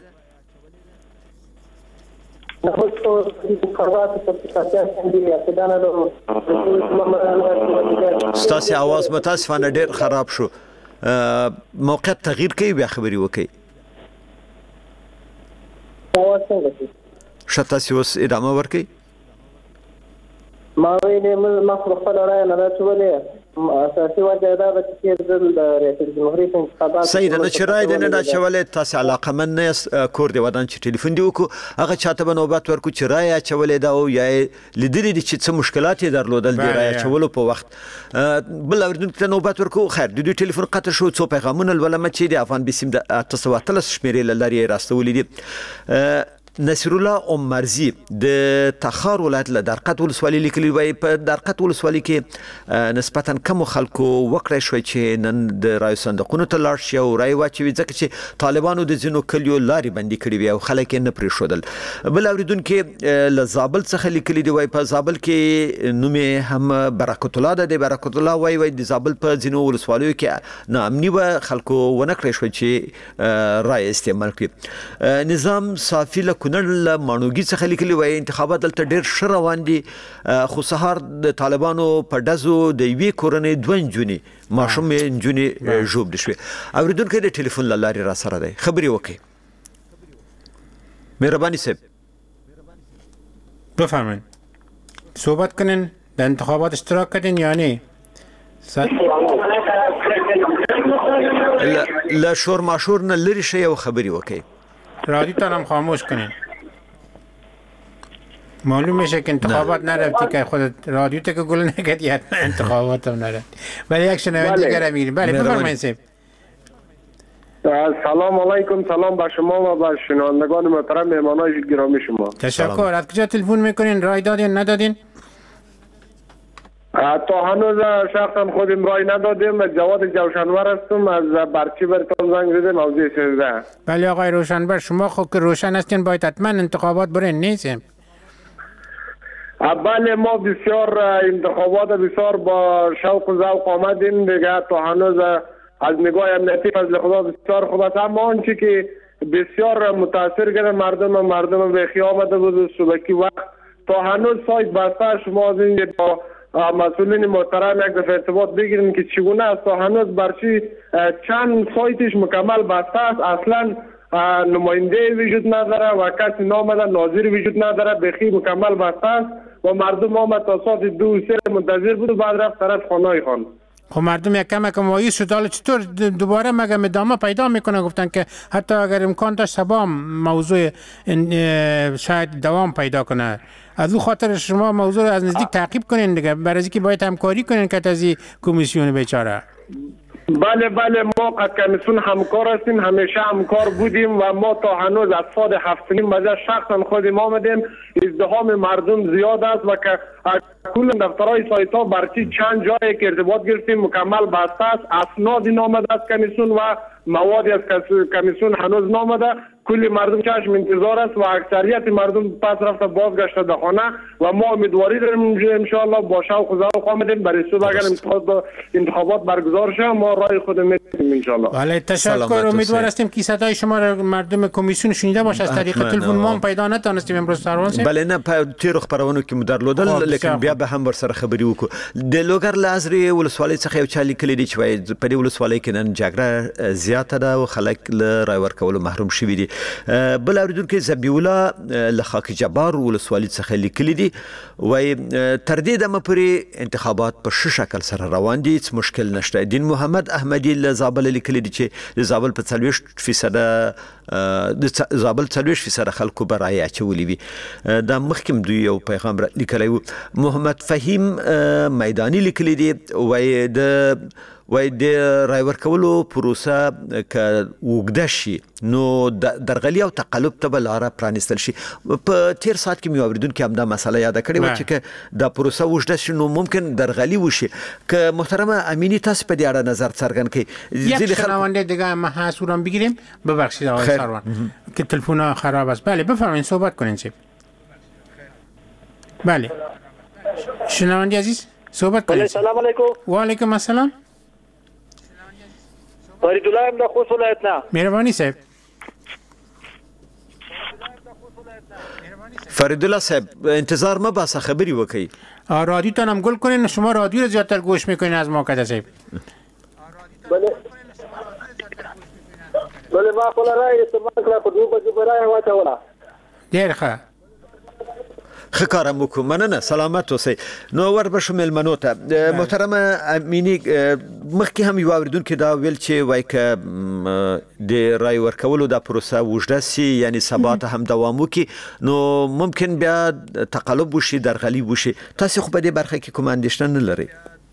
ستاسې اواز متاسفانه ډېر خراب شو. موقعیت تغییر کوي، بیا خبرې وکړئ. شتاسي اوس ادامه ورکړئ. ما ویلې ما خپل رایه نه راچولې. اساسي وجه دا ده چې د ریاست جمهوریت انتخابات صحیح ده چې رای نه اچولې. تاسو علاقمند نه یاست، کور دی ودان چې ټلیفون دی وکړو، هغه چاته به نوبت ورکړو چې رای اچولې ده او یا لیدلې دي چې څه مشکلات یې درلودل د رای اچولو په وخت. بل اوریدونکو ته نوبت ورکړو. خیر، د دوی ټلیفون قطع شو. څو پیغامونه لولم چې د افغان بسیم د 813 شمیرې لاري راستولې دي. نصیر الله عمرزی د تخار ولایت له درقد ولسوالۍ لیکلي وای په درقد ولسوالۍ کې نسبتا کم خلکو وکړای شوی چې نن د رای صندوقونو ته لاړ شي او رای واچوي، ځکه چې طالبانو د ځینو کلیو لارې بندي کړې وي او خلک یې نه پرېښودل. بل اوریدونکو له زابل څخه لیکلي دی، وای په زابل کې نوم هم برکت الله ده. د برکت الله وای د زابل په ځینو ولسوالیو کې ناامني و، خلکو ونه کړی شوی چې رای استعمال کړي. نظام صافي له کونړ له مانوګي څخه لیکلي وای انتخابات دلته ډېر ښه روان دي، خو سهار د طالبانو په ډزو د یوې کورنۍ 2 نجونې ماشوم نجونې ژوبل شوې. اوریدونکو د ټلیفون له لارې را سره دی، خبرې وکړئ. مهرباني صاحب بفرمایید. صحبت کنین. در انتخابات اشتراک کردین یا نه؟ له شور ماشور نه لرې شئ او خبرې وکړئ. رادیو تان هم خاموش کنین. معلوم میشه که انتخابات نرفتی که خودت رادیو تا که گل نکردی حتما انتخابات هم نرفتی. ولی یک شنونده دیگر میگیریم. بله بفرمایید صاحب. سلام علیکم. سلام به شما و به شنوندگان محترم مهمانان گرامی شما. تشکر. از کجا تلفن میکنین؟ رای دادین ندادین؟ تا هنوز شخصا خودم رای ندادیم. جواد جوشنور هستم، از برچی برتون زنگ زدم موضوع 13. بله آقای روشنبر، شما خود که روشن هستین باید حتما انتخابات برین نیستیم. بله ما بسیار انتخابات بسیار با شوق و ذوق آمدیم دیگه تا هنوز از نگاه امنیتی فضل خدا بسیار خوب است، اما آنچه که بسیار متاثر کرده مردم به خیام آمده بود صبحی وقت تا هنوز سایت بسته. شما از این با مسئولین محترم یک دفعه ارتباط بگیریم که چگونه است، تا هنوز برچی چند سایتش مکمل بسته است، اصلا نماینده وجود نداره و کسی نامده، ناظر وجود نداره، بخی مکمل بسته است و مردم آمد تا ساعت 2-3 منتظر بود و بعد رفت طرف خانه خان. خب مردم یک کم مایوس شد. حالا چطور دوباره مگه ادامه پیدا میکنه؟ گفتن که حتی اگر امکان داشت سبا موضوع شاید دوام پیدا کنه. از او خاطر شما موضوع رو از نزدیک تعقیب کنین دیگه، برای اینکه باید همکاری کنین که از این کمیسیون بیچاره. بله ما کمیسیون همکار هستیم، همیشه همکار بودیم و ما تا هنوز از سال 7 بجه شخصا خودم آمدیم. ازدحام مردم زیاد است و که کل دفترهای سایت ها برچی چند جای که ارتباط گرفتیم مکمل بسته است. اسناد نامده از کمیسیون و موادی از کمیسیون هنوز نامده. کل مردم چشم انتظار است و اکثریت مردم پس رفته بازگشته به خانه و ما امیدواری داریم ان شاء الله با شوق و ذوق آمدیم برای صبح اگر انتخابات برگزار شه ما رای خود میدیم ان شاء الله. بله تشکر. امیدوار هستیم که صدای شما را مردم کمیسیون شنیده باشه. از طریق تلفن ما پیدا نتونستیم امروز سروان سیم. بله نه تیر خبرونه که مدرلودل لیکن بیا به هم ورسره خبري وکړو. د لوګر لازري ولسوالۍ څخه یو چالي کلی دی چې وای په دې ولسوالۍ کې نن جګړه زیاته ده او خلک له رای ورکولو محروم شوي دي. بل اوریدونکو زبیولا له خاک جبار ولسوالۍ څخه لیکلي دي وای تر دې دمه پورې انتخابات په ښه شکل سره روان دي، هیڅ مشکل نشته. دین محمد احمدی له زابل لیکلي دي چې د زابل په 40% د زابل 40% خلکو به رای اچولي وي. دا مخکم دوی یو پیغام لیکلی و. محمد فهیم میدانی لیکلی دی وای د رای ورکولو پروسه که وګده شي نو درغلي او تقلب ته به لاره پرانیستل شي. په تیر ساعت کې مې اوریدونکو همدا مسله یاد کړې و چې دا پروسه وګده شي نو ممکن درغلي وشي. که محترمه امینی تاسو په دې اړه نظر څرګند کړئ. یک شنونده دیگه ما حضورم بگیریم. ببخشید آقای سروان که تلفن خراب است. بله بفرمایید صحبت کنین. بله شنونده عزیز صحبت کنین. سلام علیکم. و علیکم السلام. فرید الله ام د خوست ولایت نه. مهرباني صاحب. فرید الله صاحب انتظار ما باسه خبری وکي. رادیو ته هم گل کنین. شما رادیو رو زیادتر گوش میکنین از ما کده صاحب. بله ما خپل رای استعمال کړه په 2 بجې برای واچوله. ډیر ښه. خکارم وکړو. مننه سلامت اوسئ. نو وربشو ملمنو ته محترمه امینی مخکې هم یو اوریدونکو دا ویل چې وای که د رای ورکولو دا پروسه وجده سي یعنی سبا ته هم دوام وکړي نو ممکن بیا تقلب وشي، درغلي وشي. تاسو خو په دې برخه کې کوم اندېښنه نه لرئ؟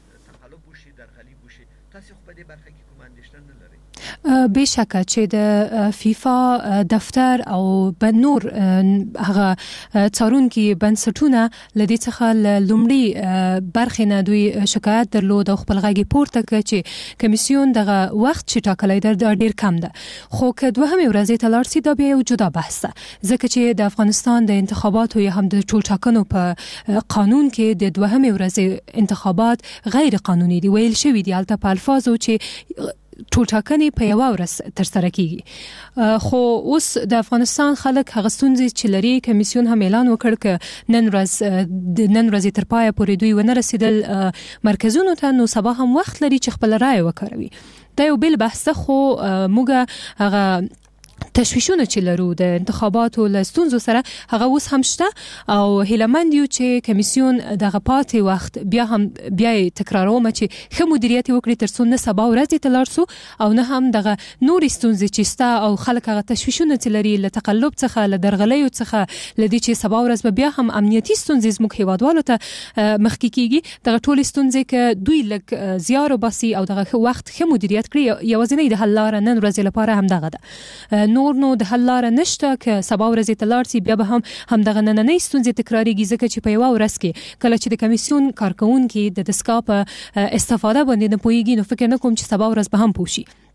بشکه چې د فیفا دفتر او نور هغه څارونکي بنسټونه لدې څخه لومړی برخې نه دوی شکایت درلود او خپل غږی پورته کړ چې کمیسیون دغه وخت چې ټاکلی ډیر کم ده. خو که دوهمې ورځې ته لاړ سي دا بیا یو جدا بحث ده، ځکه چې د افغانستان د انتخاباتو یا هم د ټولټاکنو په قانون کې د دوهمې ورځې انتخابات غیر قانوني دي. ویل شوی دی البته په الفاظو چې ټولټاکنې په یوه ورځ ترسره کیږي. خو اوس د افغانستان خلک هغه ستونزې چې لري کمیسیون هم اعلان وکړ که نن ورځ تر پایه پورې دوی ونه رسیدل مرکزونو ته نو سبا هم وخت لري چې خپل رای وکاروي. دا یو بل بحث خو موږ هغه تشویشونه چې لرو د انتخاباتو له ستونزو سره هغه اوس هم شته او هیلهمند یو چې کمیسیون دغه پاتې وخت بیا تکراروم چې ښه مدیریت وکړي تر څو نه سبا ورځې ته لاړ سو او نه هم دغه نورې ستونزې چې شته او خلک هغه تشویشونه چې لري له تقلب څخه له درغلیو څخه لدې چې سبا ورځ به بیا هم امنیتي ستونزې زموږ هیوادوالو ته مخکې کیږي. دغه ټولې ستونزې که دوی لږ زیار وباسي او دغه وخت ښه مدیریت کړي یوازینۍ د حل لاره نن ورځې لپاره همدغه ده. نو د حل لاره نشته که سبا ورځې ته لاړ سي بیا به هم دغه نننۍ ستونزې تکراریږي ځکه چې په یوه ورځ کې کله چې د کمیسیون کارکوونکي د دستګاه په استفاده باندې نه پوهیږي نو فکر نه کوم چې سبا ورځ به هم پوه شي.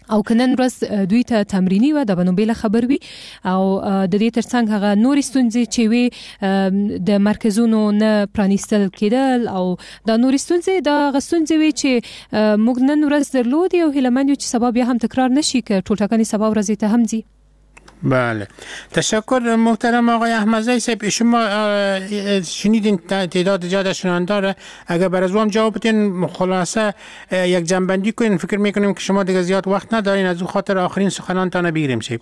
او کنن ورځ دوی ته تمرینی و د بنوبله خبر وي او د دې ترڅنګ هغه نور ستونزې چې وي د مرکزونو نه پرانیستل کېدل او د نور ستونزې د غستونزې وي چې موږ نن ورځ درلودي او هیلمن یو چې سبب یا هم تکرار نشي که ټول ټاکنې سبب ورځ ته هم زی. بله تشکر محترم آقای احمدزی صاحب. شما شنیدین تعداد زیاد شنونده را، اگر بر از وام جواب بدین خلاصه یک جنبندی کنین. فکر میکنیم که شما دیگه زیاد وقت ندارین، از اون خاطر آخرین سخنانتان بگیریم. شیم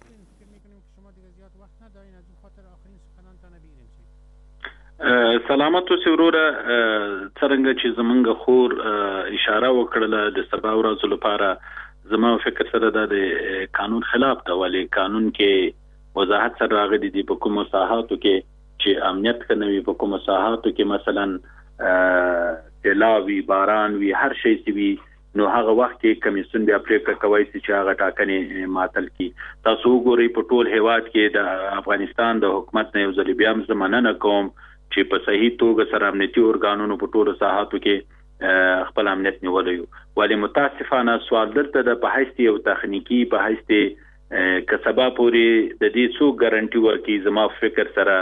سلامت اوسئ وروره. څرنګه چې زمونږ خور اشاره وکړله د سبا ورځو لپاره، زما فکر سره دا د قانون خلاف ده، ولې قانون کې وضاحت سره راغلي دي په کومو ساحاتو کې چې امنیت کنوي، په کومو ساحاتو کې مثلا سیلاوي، باران وي، هر شی چې وي، نو هغه وخت کې کمیسیون بیا پریکړه کوي چې هغه ټاکنې معطل کی. تاسو وګورئ په ټول هیواد کې د افغانستان د حکومت نه یو ځل بیا هم مننه کوم چې په صحیح توګه سره امنیتي ارګانونو په ټولو ساحاتو کې خپل امنیت نیولی. ولې متاسفانه سوال درته د په حیث یو تخنیکی په حیث که سبا پورې د دې څو ګارانټي ورکړي، زما فکر سره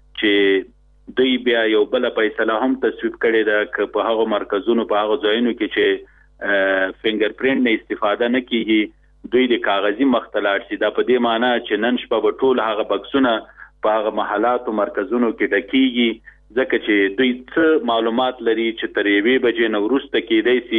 چې دوی بیا یو بل فیصله هم تصویب کړې ده که په هغه مرکزونو په هغه ځایونو کې چې فنگر پرینټ نه استفاده نه کیږي، دوی د کاغذي مختلات شي. دا په دې معنی چې نن شپه به ټول هغه بکسونه په هغه محلات او مرکزونو کې ډکیږي، ځکه چې دوی څه معلومات لري چې تر یوې بجې نه وروسته کېدای شي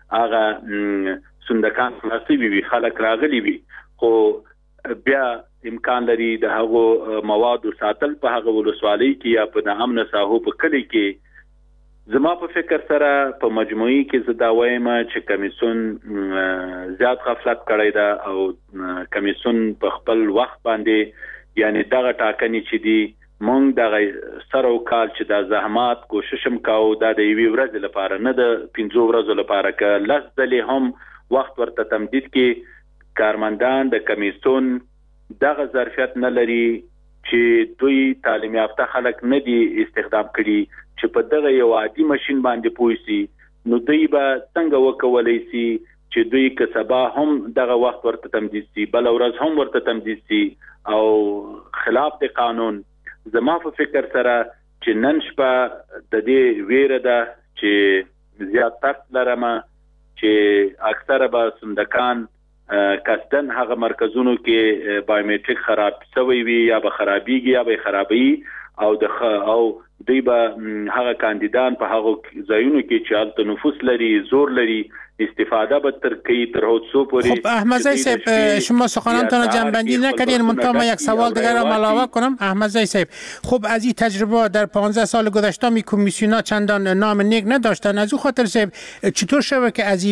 هغه صندوقان خلاصې وي، خلک راغلي وي، خو بیا امکان لري د هغو موادو ساتل په هغه ولسوالۍ کې یا په ناامنه ساحو په کلي کې. زما په فکر سره په مجموعي کې زه دا وایم چې کمیسیون زیات غفلت کړی ده او کمیسیون په خپل وخت باندې یعنی دغه ټاکنې چې دي مونږ دغه سر او کال چې دا زحمات کوشش هم کاوه، دا د یوې ورځې لپاره نه د 5 ورځو لپاره، که لس ځلې هم وخت ورته تمدید کې کارمندان د کمیسیون دغه ظرفیت نه لري چې دوی تعلیم یافته خلک نه دي استخدام کړي چې په دغه یو عادي ماشین باندې پوه شي، نو دوی به څنګه وکولی شي چې دوی که سبا هم دغه وخت ورته تمدید شي، بل ورځ هم ورته تمدید شي او خلاف د قانون. زما په فکر سره چې نن شپه د دې ویره ده چې زیات ترس لرم چې اکثره به صندوقان کستن هغه مرکزونو کې بایومټریک خراب شوی وي یا به خرابېږي یا به خرابوي او دوی به هغه کاندیدان په هغه ځایونو کې چې هلته نفوذ لري، زور لري، استفاده به تر کی تر حدسو پوری. خب احمدزی صاحب شما سخنانتان جنبندی نکردین، منتها من یک سوال دیگر را علاوه کنم. احمدزی صاحب خب از این تجربه در 15 سال گذشته می کمیسیون‌ها چندان نام نیک نداشتن، از اون خاطر صاحب چطور شوه که از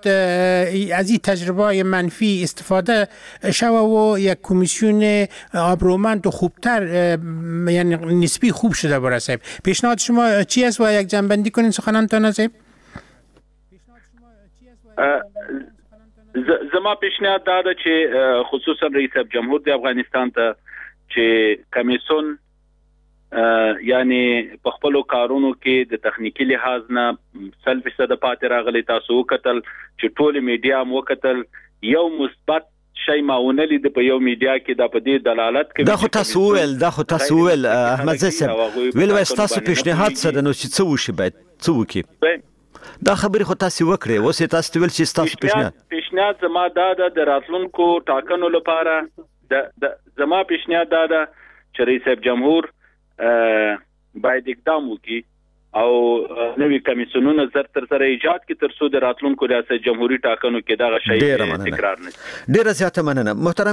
این تجربه منفی استفاده شوه و یک کمیسیون آبرومند و خوبتر یعنی نسبی خوب شده بره؟ صاحب پیشنهاد شما چی است و یک جنبندی کنین سخنانتان صاحب؟ زما پیشنهاد دا ده چې خصوصا رئیس جمهور د افغانستان ته چې کمیسیون یعنی په خپل کارونو کې د تخنیکی لحاظ نه 100% پاتې راغلي. تاسو وکتل چې ټول میډیا مو وکتل یو مثبت شي ماونه لید په یو میډیا کې د په دې دلالت کوي. دا خو تاسو ول احمدزی صاحب ویل تاسو پیشنهاد سره نو چې څه وشي باید څه وکړي؟ دا خبرې خو تاسو وکړې، اوس تاسو ویل چې تاسو پیشنهاد زما دا د راتلونکو ټاکنو لپاره د زما پیشنهاد دا ده چې رئیس جمهور باید اقدام وکړي او نوی کمیسیونونه زر تر سره ایجاد کی تر څو د راتلونکو ریاست جمهوریت ټاکنو کې دا شی تکرار نه. ډیره زیاته مننه محترم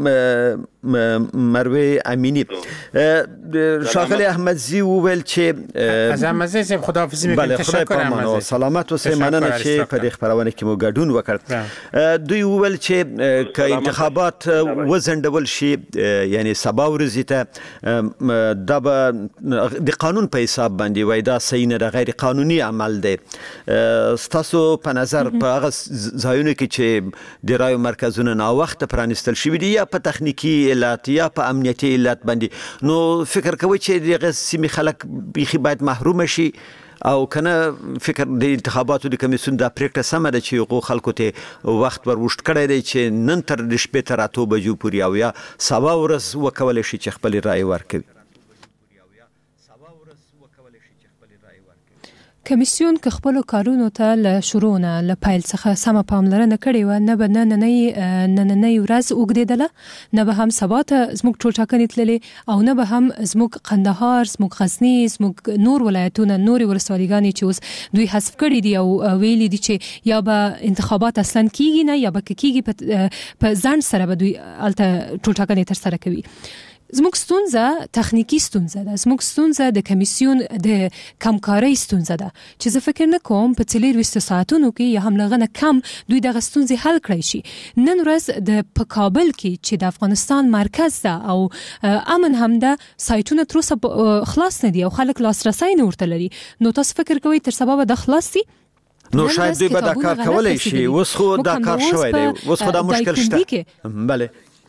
مروه امینی. شاغلی احمدزی وویل چې از احمدزی صاحب خداحافظی میکنم. تشکر احمدزی. سلامت اوسئ، مننه چې په دې خبرونه کې مو ګډون وکړ. دوی وویل چې که انتخابات وزندول شي یعنی سبا ورځ ته د قانون په حساب باندې وای دا صحیح نه غیر قانوني عمل دی. ستاسو په نظر په هغه ځایونو کې چې د رایو مرکزونه نا وخت پرانستل شوي دي یا په تخنیکی علت یا په امنیتي علت باندې، نو فکر کوي چې دغه سیمې خلک بیخي باید محروم شي او کنه فکر د انتخاباتو د کمیسیون د پریکټه سم ده چې حقوق خلکو ته وخت وروشت کړی دی چې نن تر د شپې تر 8 بجو پورې او یا سبا ورځ وکولای شي چې خپل رائے ورکړي. کمیسیون که خپل کارونو ته له شروع نه له پیل څخه سم پاملرنه کړې و نه به نننۍ ورځ اوږدېدله، نه به هم سبا ته زموږ ټولټاکنې تللې او نه به هم زموږ قندهار، زموږ غزني، زموږ نور ولایتونه، نورې ولسوالیګانې چې اوس دوی حذف کړي دي او ویلي دي چې یا به انتخابات اصلا کیږي نه یا به کیږي په ځان سره به دوی الته ټولټاکنې ترسره کوي. زموږ ستونزه تخنیکی ستونزه ده، زموږ ستونزه د کمیسیون د کمکارۍ ستونزه ده چې زه فکر نه کوم په 24 ساعتونو کې یا هم لغنه کم دوی دغه ستونزې حل کړی شي. نن ورځ په کابل کې چې د افغانستان مرکز ده او امن هم ده، سایتونه تر اوسه خلاص نه دي او خلک لاسرسی نه ورته لري. نو تاسو فکر کوئ تر سبا به د خلاص دي؟ نو شاید دوی به دا کار کولی شي. اوس خو دا کار شوی دی، اوس خو دا مشکل شته. بله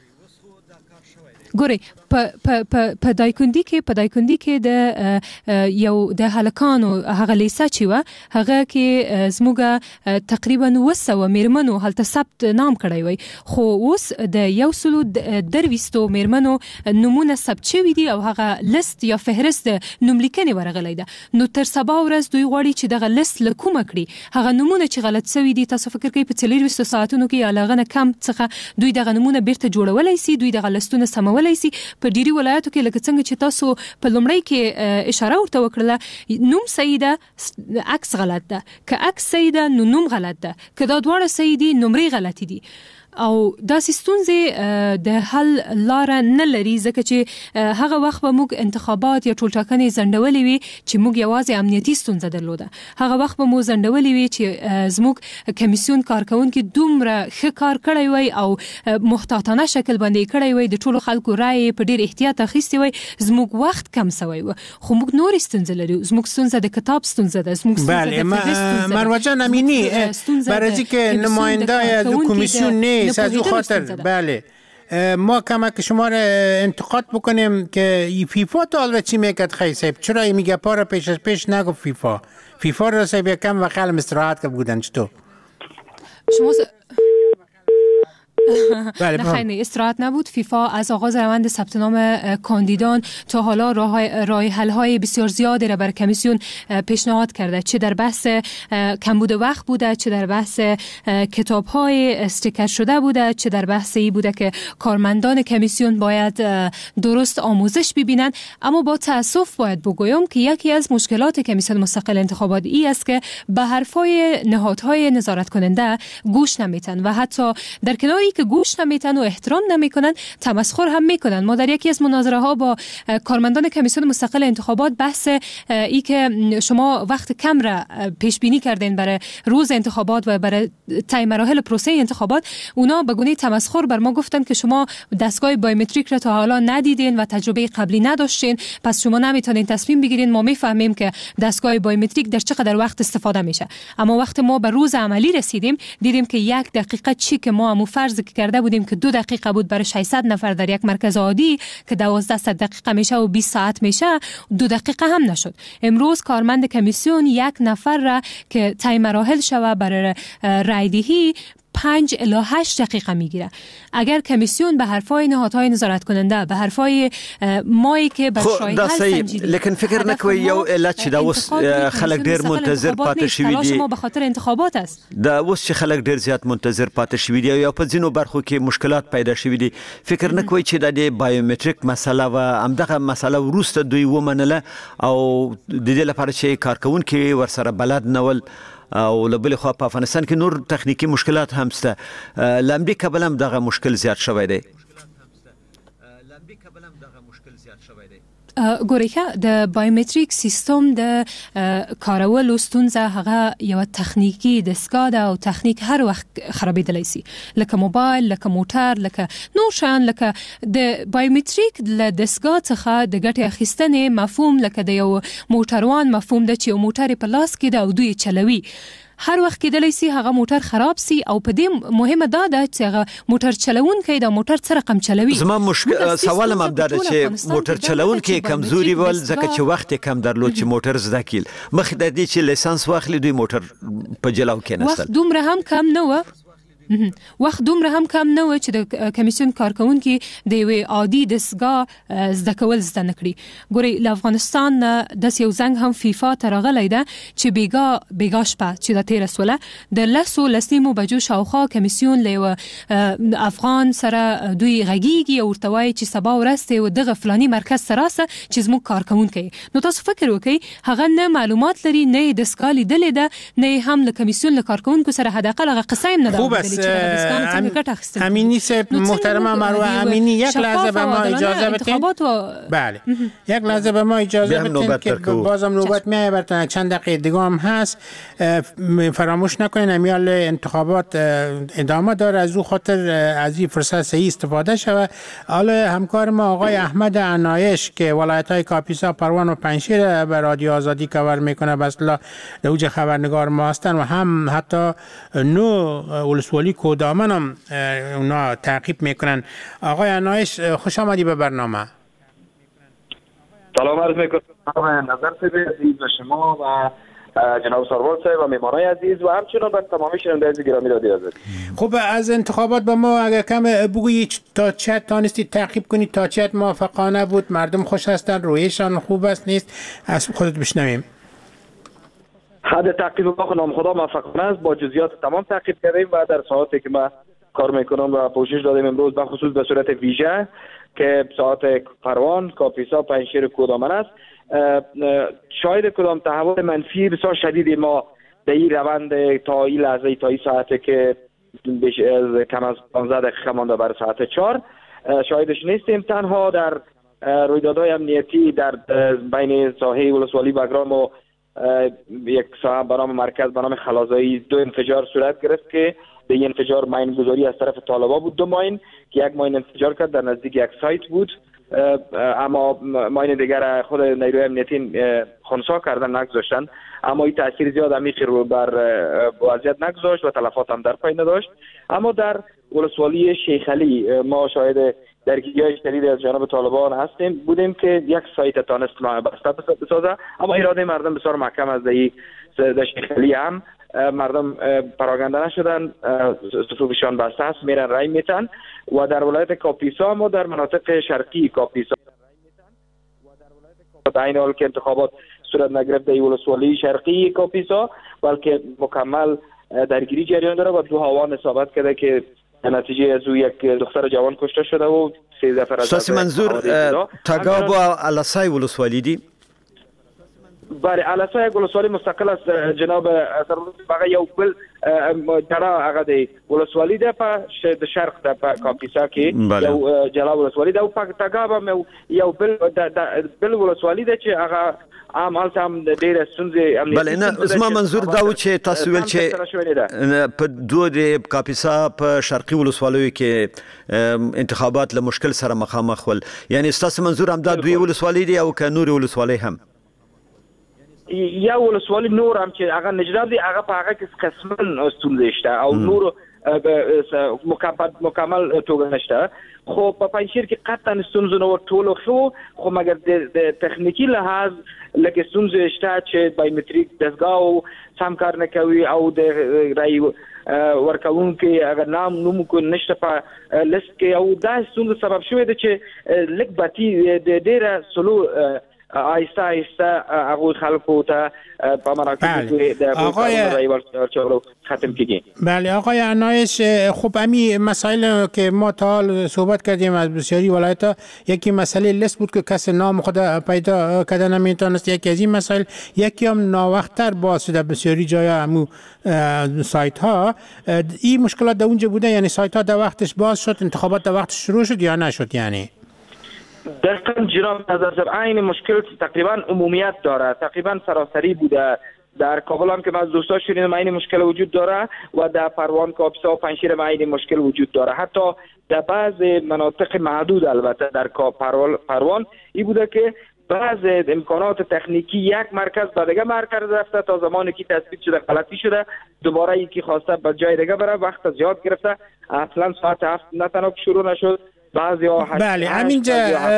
ګوري په دایکندي کې د یو د هلکانو هغه لیسه چې و هغه کې زموږه تقریبا 900 میرمنو هلته ثبت نام کړی وي، خو اوس د 120 میرمنو نمونه ثبت شوی دي او هغه لیست یا فهرست نوملیکنې ورغلی ده. نو تر سبا ورځ دوی غواړي چې دغه لیست له کومه کړي، هغه نمونه چې غلط شوی دي تاسو فکر کوئ په 24 ساعتونو کې یا لغنه کم څخه دوی دغه نمونه بیرته جوړولای شي، دوی دغه لیستونه سمولای شي. په ډیری ولایتو کې لکه څنګه چې تاسو په لومړی کې اشاره ورته وکړه، نوم صحیح ده عکس غلط ده، که عکس صحیح ده نو نوم غلط ده، که دا دواړه صحیح دي نمرې غلطي دي. او دا ستونزې د حل لار نه لري ځکه چې هغه وخت به موږ انتخابات یا ټولټاکنې ځنډولې وي چې موږ یوازې امنیتي ستونزه درلوده، هغه وخت به مو ځنډولې وي چې زموږ کمیسیون کارکونکي دومره ښه کار کړی وي او محتاطانه شکل باندې کړی وي، د ټولو خلکو رائے په ډیر احتیاط اخیستی وي، زموږ وخت کم سوی و. خو موږ نور ستونزې لرو، زموږ ستونزه د کتاب ستونزه ده، زموږ ستونزه د فهرست مروه جان امینی برای که نماینده از کمیسیون نیست از او خاطر بله ما کمک شما را انتقاد بکنیم که فیفا تا حالا چی میکرد خیلی صاحب؟ چرا این میگه پا را پیش از پیش نگفت فیفا را صاحب یکم و خیلی استراحت که بودن چطور؟ شما بله نه استراحت نبود. فیفا از آغاز روند ثبت نام کاندیدان تا حالا راه حل های بسیار زیادی را بر کمیسیون پیشنهاد کرده، چه در بحث کمبود وقت بوده، چه در بحث کتاب های استیکر شده بوده، چه در بحث ای بوده که کارمندان کمیسیون باید درست آموزش ببینند. اما با تاسف باید بگویم که یکی از مشکلات کمیسیون مستقل انتخابات ای است که به حرفای نهادهای نظارت کننده گوش نمیتن و حتی در کناری که گوش نمیتن و احترام نمیکنن تمسخر هم میکنن. ما در یکی از مناظره ها با کارمندان کمیسیون مستقل انتخابات بحث ای که شما وقت کم را پیش بینی کردین برای روز انتخابات و برای طی مراحل پروسه انتخابات، اونا به گونه تمسخر بر ما گفتن که شما دستگاه بایومتریک را تا حالا ندیدین و تجربه قبلی نداشتین، پس شما نمیتونین تصمیم بگیرین. ما میفهمیم که دستگاه بایومتریک در چقدر وقت استفاده میشه، اما وقت ما به روز عملی رسیدیم دیدیم که 1 دقیقه چی که ما همو فرض کرده بودیم که 2 دقیقه بود برای 600 نفر در یک مرکز عادی که 12 دقیقه میشه و 20 ساعت میشه 2 دقیقه هم نشد. امروز کارمند کمیسیون 1 نفر را که طی مراحل شوه برای رایدهی 5 الی 8 دقیقه میگیره. اگر کمیسیون به حرفای نهادهای نظارت کننده، به حرفای مایی که بر شاهد هست سنجیده، لیکن فکر نکوي یو علت چې دا اوس خلک ډیر منتظر پاتې شوي دي، ما به خاطر انتخابات است. دا اوس چې خلک ډیر زیات منتظر پاتې شوي دي یا په ځینو برخو کې مشکلات پیدا شوي دي، فکر نکوي چې د بایومتریک مسله و همدغه مسله وروسته دوی ومنله او د دې لپاره چې کارکونکي ورسره بلد نول او لبل خو په افغانستان کې نور تخنیکی مشکلات هم شته. لامدي کبل هم دغه مشکل زیات شوی دی. ګورېخه د بایومتریک سیستم د کارولو ستونزه هغه یو تخنیکی دستگاه ده او تخنیک هر وخت خرابېدلی شي، لکه موبایل، لکه موټر، لکه نور شیان. لکه د بایومتریک له دستگاه څخه د ګټې اخیستنې مفهوم لکه د یو موټروان مفهوم ده چې یو موټر په لاس کې ده او دوی چلوي. هر وخت کېدلی سي هغه موټر خراب سي او په دې مهمه ده چې هغه موټر چلونکی دا موټر څه رقم چلوي. زما سوال هم دا چې موټر چلونکی کمزوري ول ځکه چې وخت کم درلود چې موټر زده کیل مخ د دې چې لیسانس واخلي دوی موټر په جلاو کې نستل. وخت دومره هم کم نه و چې د کمیسیون کارکونکي د یوې عادي دستګاه زده کول زده نه کړي. ګوري له افغانستان داسې یو زنګ هم فیفا ته راغلی ده چې بیګا شپه چې د 13 سوله د 10 بجو شاوخوا کمیسیون له افغان سره دوی غږیږي او ورته وایي چې سبا ورځ ته دغه فلاني مرکز سره چې زموږ کارکونکي. نو تاسو فکر وکړئ هغه نه معلومات لري نه دستګاه لیدلې ده نه هم له کمیسیون له کارکونکو سره حداقل هغه قصایم نه ده. امینی صاحب محترم مروه امینی یک لحظه به ما اجازه بدین. بله یک لحظه به ما اجازه بدین که بازم نوبت میایه براتون چند دقیقه دیگه هم هست. فراموش نکنین امیال انتخابات ادامه داره از او خاطر از این فرصت صحیح استفاده شود. حالا همکار ما آقای احمد عنایش که ولایت های کاپیسا پروان و پنجشیر به رادیو آزادی کاور میکنه به اصطلاح اوج خبرنگار ما هستن و هم حتی ولسوالی کودامن هم اونا تعقیب میکنن. آقای عنایش خوش آمدی به برنامه. سلام عرض میکنم نظر صاحب عزیز و شما و جناب سروال صاحب و میمانای عزیز و همچنان بر تمامی شنوندگان گرامی رادیو آزادی. خب از انتخابات به ما اگر کم بگویید تا چه تانستید تعقیب کنید، تا چه موافقانه بود، مردم خوش هستن، رویشان خوب است نیست، از خودت بشنویم. حد تعقیب ما نام خدا موفقانه است، با جزئیات تمام تعقیب کردیم و در ساعاتی که ما کار میکنم و پوشش دادیم امروز به خصوص به صورت ویژه که ساعت پروان، کاپیسا، پنجشیر کودامن است. شاید کدام تحول منفی بسیار شدید ما در این روند تا این لحظه تا این ساعته که کم از 15 دقیقه مانده بر ساعت 4 شاهدش نیستیم. تنها در رویدادهای امنیتی در بین ساحه ولسوالی بگرام و یک ساحه برام مرکز به نام خلازایی 2 انفجار صورت گرفت که به این انفجار ماین گذاری از طرف طالبا بود. 2 ماین که یک ماین انفجار کرد در نزدیک یک سایت بود، اما ماین دیگر خود نیروی امنیتی خنثی کردن نگذاشتن، اما این تاثیر زیاد عمیقی رو بر وضعیت نگذاشت و تلفات هم در پای نداشت. اما در ولسوالی شیخ علی ما شاهد درگیری‌های شدید از جانب طالبان بودیم که یک سایت تانست بسته بسازه، اما اراده مردم بسیار محکم از در شیخ علی هم مردم پراگنده نشدن، صفوفشان بسته است، میرن رای میتن. و در ولایت کاپیسا ما در مناطق شرقی کاپیسا در این حال که انتخابات صورت نگرفت در ولسوالی شرقی کاپیسا بلکه مکمل درگیری جریان داره و 2 هاوان اصابت کرده که نتیجه از او یک دختر جوان کشته شده و 13 نفر از ساسی منظور تگاب و علاسای ولسوالی دی؟ بله علاسای ولسوالی مستقل است جناب سروال. بقیه یو بل جرا هغه دی ولسوالی ده په شرق د کاپیسا کې یو جلا ولسوالی ده او په تګاب هم یو بل ولسوالی ده چې هغه عام حالت هم ډیره ستونزې امنیتي. بله نه زما منظور دا و چې تاسو ویل چې په 2 د کاپیسا په شرقي ولسوالیو کې انتخابات له مشکل سره مخامخ ول، یعنی تاسو منظور هم دا 2 ولسوالی دی او که نور ولسوالی هم؟ یا ولسوالی نور هم چې هغه نجراب دی هغه په هغه کې قسمن ستونزې شته او نور مکمل توګه نشته. خو په پنجشیر کې قطعا ستونزې نو ټولو خو مګر د تخنیکی لحاظ لکه ستونزې شته چې بایومټریک دستګاه سم کار نه کوي او د رای ورکوونکي اگر نوم کو نشته په لیست کې او دا ستونزې سبب شوې ده چې لک باتی د ډیره سلو آیسته آیسته هغه خلکو ته په مراکز کې د رای ورکولو ختم کیږي. بله آقای عنایش، خب امی مسائل که ما تا حال صحبت کردیم از بسیاری ولایت‌ها، یکی مسئله لیست بود که کسی نام خود پیدا کردن نمیتونست، یکی از این مسائل، یکی هم ناوقت‌تر باز شده بسیاری جای همو سایت ها. این مشکلات در اونجا بوده، یعنی سایت ها در وقتش باز شد، انتخابات در وقتش شروع شد یا نشد؟ یعنی دقیقاً جناب نظر عین مشکل تقریبا عمومیت داره، تقریبا سراسری بوده. در کابل هم که من از دوستا شنیدم این مشکل وجود داره و در پروان، کاپیسا و پنجشیر هم این مشکل وجود داره. حتی در بعض مناطق محدود البته در پروان این بوده که بعض امکانات تکنیکی یک مرکز به دیگه مرکز رفته تا زمانی که تثبیت شده غلطی شده دوباره یکی خواسته به جای دیگه بره وقت زیاد گرفته اصلا ساعت 7 نه تنها شروع نشد بعضیا بله همینجا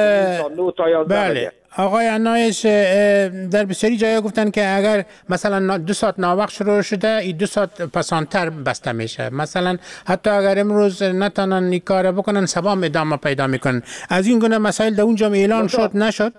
بله آقای عنایش در بسیاری جاها گفتن که اگر مثلا 2 ساعت ناوقت شروع شده این 2 ساعت پسانتر بسته میشه مثلا حتی اگر امروز نتونن این کار بکنن سبا ادامه پیدا میکنن از این گونه مسائل در اونجا اعلان شد نشد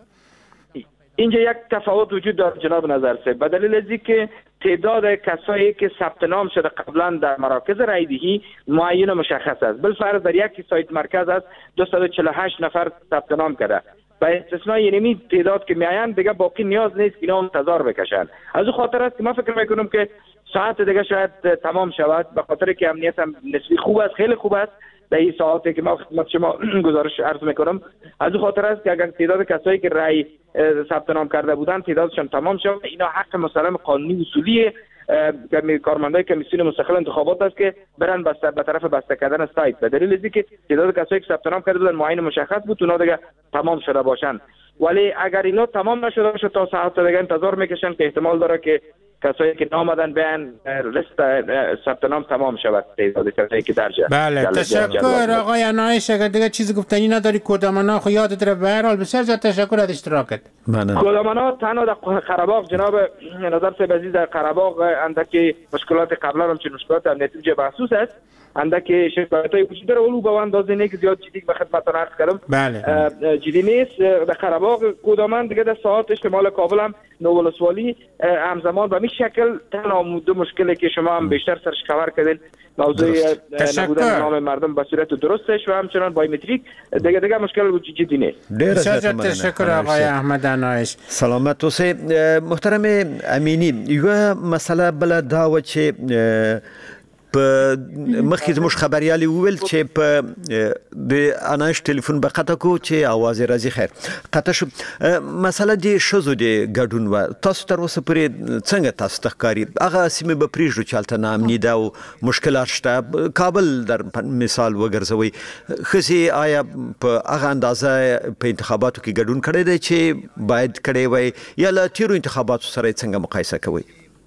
اینجا یک تفاوت وجود داره جناب نظر صاحب به دلیل از اینکه تعداد کسایی که ثبت نام شده قبلا در مراکز رایدهی معین و مشخص است بالفرض در یک سایت مرکز است 248 نفر ثبت نام کرده به استثنای یعنی تعداد که میاین دیگه باقی نیاز نیست که اینا انتظار بکشن از اون خاطر است که من فکر میکنم که ساعت دیگه شاید تمام شود به خاطر که امنیت هم نسبی خوب است خیلی خوب است در این ساعتی که ما خدمت شما گزارش عرض میکنم از اون خاطر است که اگر تعداد کسایی که رای ثبت نام کرده بودن تعدادشان تمام شود اینا حق مسلم قانونی اصولی کارمندای کمیسیون مستقل انتخابات است که برن به طرف بسته کردن سایت به دلیل اینکه تعداد کسایی که ثبت نام کرده بودن معین مشخص بود اونا دیگه تمام شده باشن ولی اگر اینا تمام نشده باشه تا ساعت دیگه انتظار میکشن که احتمال داره که کسایی که نامدن بیان لیست ثبت نام تمام شود تعداد کسایی که درجه بله تشکر آقای عنایش اگر دیگه چیزی گفتنی نداری کدامنا خو یادت رو به هر حال بسیار زیاد تشکر از اشتراکت کدامنا تنها در قره جناب نظر صاحب عزیز در قره اندکی مشکلات قبلا هم چه مشکلات امنیتی محسوس است اندکی شکایت‌های وجود داره ولو به اندازه نه که زیاد جدی به خدمتتون عرض کردم بله جدی نیست در قره کدامن دیگه در ساعت شمال کابل هم نوولسوالی همزمان به این شکل تنها دو مشکلی که شما هم بیشتر سرش خبر کردین موضوع نبودن نام مردم به صورت درستش و همچنان بایومتریک دیگه مشکل جدی نیست بسیار تشکر آقای احمد عنایش سلامت اوسئ محترم امینی یو مسئله بل دا و چې په مخکې زموږ خبريالي وویل چې په د اناش ټلیفون به قطع کو چې आवाज راځي خیر قطع شو مسله د شزو د ګډون و تاسو تر اوسه پرې څنګه تاسو تخکاری هغه سیمه به پریژو چالت نامنی دا او مشکلات شته کابل در مثال وګرځوي خسي آیا په هغه اندازه په انتخاباتو کې ګډون کړی دی چې باید کړی وي یا له تیرو انتخاباتو سره څنګه مقایسه کوي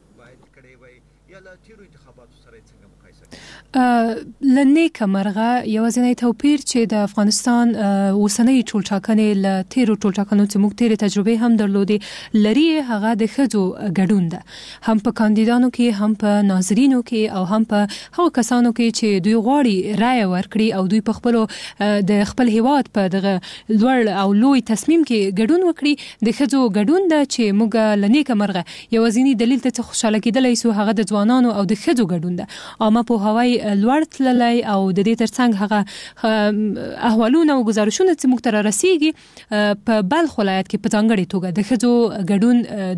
لنیکه مرغه یوازینی توپیر چې د افغانستان اوسنۍ ټولټاکنې له تیرو ټولټاکنو چې موږ تیرې تجربه هم درلودې لري هغه د ښځو ګډون ده هم په کاندیدانو کې هم په ناظرینو کې او هم په هغو کسانو کې چې دوی غواړي رایه ورکړي او دوی په خپلو د خپل هیواد په دغه لوړ او لوی تصمیم کې ګډون وکړي د ښځو ګډون ده چې موږ لنیکه مرغه یوازینی دلیل ته خوشاله کېدلی سو هغه د ځوانانو او د ښځو ګډون ده عامه پوهاوی لوړ تللی او د دې ترڅنګ هغه احوالونه او گزارشونه چې موږ ته رسیږي په بلخ ولایت کې په ځانګړې توګه د ښځو ګډون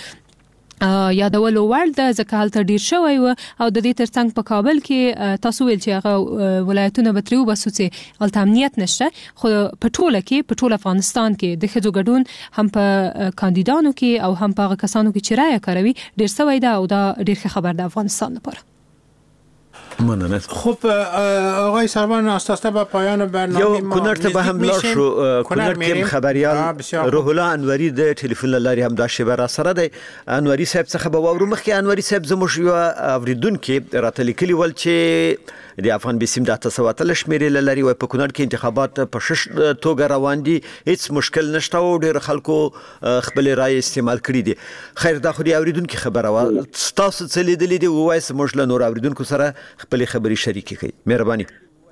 د یادولو وړ ده ځکه هلته ډیر شوی و او د دې ترڅنګ په کابل کې تاسو ویل چې هغه ولایتونه به ترې وباسو چې هلته امنیت نشته خو په ټول افغانستان کې د ښځو ګډون هم په کاندیدانو کې او هم په هغه کسانو کې چې رایه کاروي ډیر شوی ده او دا ډیر ښه خبر ده افغانستان لپاره مننه. خب آقای سروان استاسته با پایان برنامه ما کنر ته به هم لاړ شو کنر کې خبريال روح الله انوری د ټلیفون لاري هم دا شی را سره دی انوری صاحب څخه به وورو مخکې انوری صاحب زموږ یو اوریدونکو راته لیکلی ول چې د افغان بسیم د تاسواتل شمیرې لري او په کنر کې انتخابات په شش توګه روان دي هیڅ مشکل نشته او ډېر خلکو خپل رائے استعمال کړی دي خیر دا خو دی اوریدونکو خبره وا تاسو څه لیدلې دي وایس موږ له نور اوریدونکو سره خپل خبري شریکې کړئ مهرباني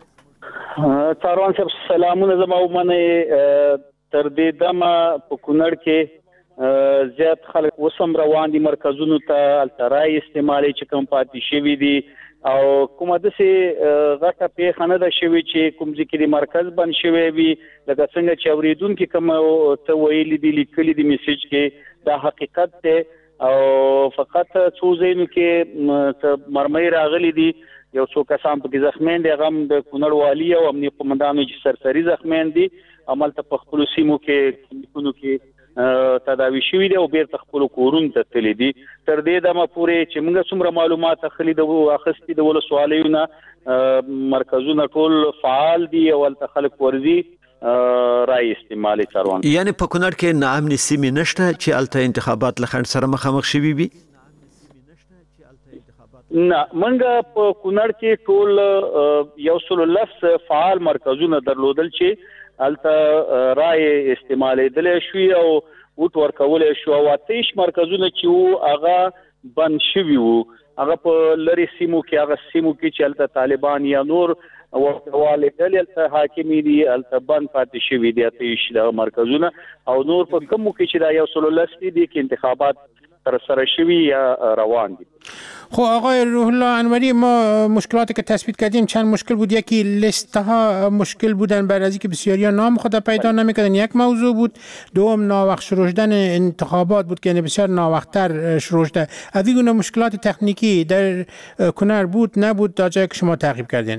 تاروان صاحب سلامونه زما ومنه تر دې دمه په کونړ کې زیات خلک وسم روان دي مرکزونو ته الترای استعمالي چې کوم پاتې شوی دي او کومه د سي غټه پیښه نه ده شوی چې کوم ځکه د مرکز بند شوی وي لکه څنګه چې اوریدونکو کوم ته ویلي دي لیکلي دي میسج کې دا حقیقت ته او فقط څو ځینو کې مرمۍ راغلي دي یو څو کسان په زخمین دي غم د کونړ والی او امنیه قومندانو چې سرسري زخمین دي عمل ته په خپل سیمو کې کونو کې تداوی شوی دی او بیرته خپل کورون ته تللی دي تر دې دمه پورې چې موږ څومره معلومات اخلي د اخستې د ولسوالیونه مرکزونه ټول فعال دي او ولته خلک ورزي رای استعمالي څاروان. یعنی په کونړ کې ناامني سیمې نشته چې الته انتخابات لخند سره مخامخ شوي وي؟ نه، منګه په کونړ کې ټول 110 فعال مرکزونه درلودل چې الته رای استعمالېدل شوی او ووټ ورکول شو او 23 مرکزونه چې هغه بند شوي وو، هغه په لری سیمو کې هغه سیمو کې چې الته طالبان یا نور ورته دلته حاکمي دي الته بند پاتې شوي دي 23 مرکزونه او نور په کومو کې چې دا 110 دي کې انتخابات تر سره شوی یا روان دي. خب آقای روح الله انوری، ما مشکلاتی که تثبیت کردیم چند مشکل بود. یکی لیست ها مشکل بودن بر از اینکه بسیاری ها نام خود پیدا نمیکردن، یک موضوع بود. دوم ناوقت شروع شدن انتخابات بود که یعنی بسیار ناوقت‌تر شروع شده. از این گونه مشکلات تکنیکی در کنر بود نبود تا جایی که شما تعقیب کردین؟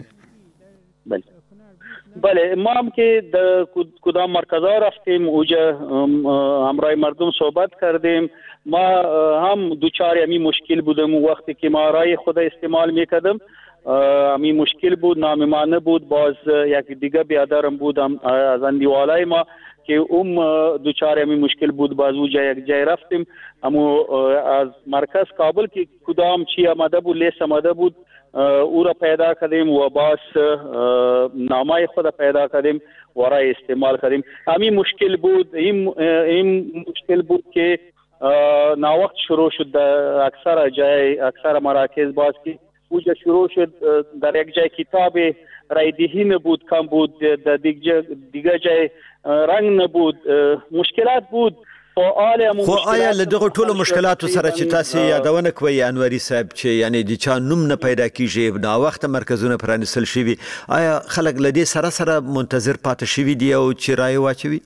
بله، ما هم که در کدام مرکزها رفتیم اوجا همراه مردم صحبت کردیم. ما هم دوچار امی مشکل بودم وقتی که ما رای خود استعمال میکردم، امی مشکل بود، ناممانه بود. باز یک دیگه بیادرم بودم از اندیوالای ما که دوچار امی مشکل بود. باز اوجا یک جای رفتیم، اما از مرکز کابل که کدام چی آمده بود، لیست آمده بود، او را پیدا کردیم و باز نامه خود پیدا کردیم و رای استعمال کردیم. همین مشکل بود، این مشکل بود که ناوقت شروع شد اکثر جای، اکثر مراکز باز که اوجا شروع شد در یک جای کتاب رای دهی نبود، کم بود، در دیگه جای رنگ نبود، مشکلات بود. خو آیا له دغه ټولو مشکلاتو سره چې تاسو یادونه کوي انوري صاحب چې یعنی د چا نوم نه پیدا کیږي، نا وخت مرکزونه پرانیستل شوي، آیا خلک له دې سره منتظر پاتې شوي دي او چې رای واچوي؟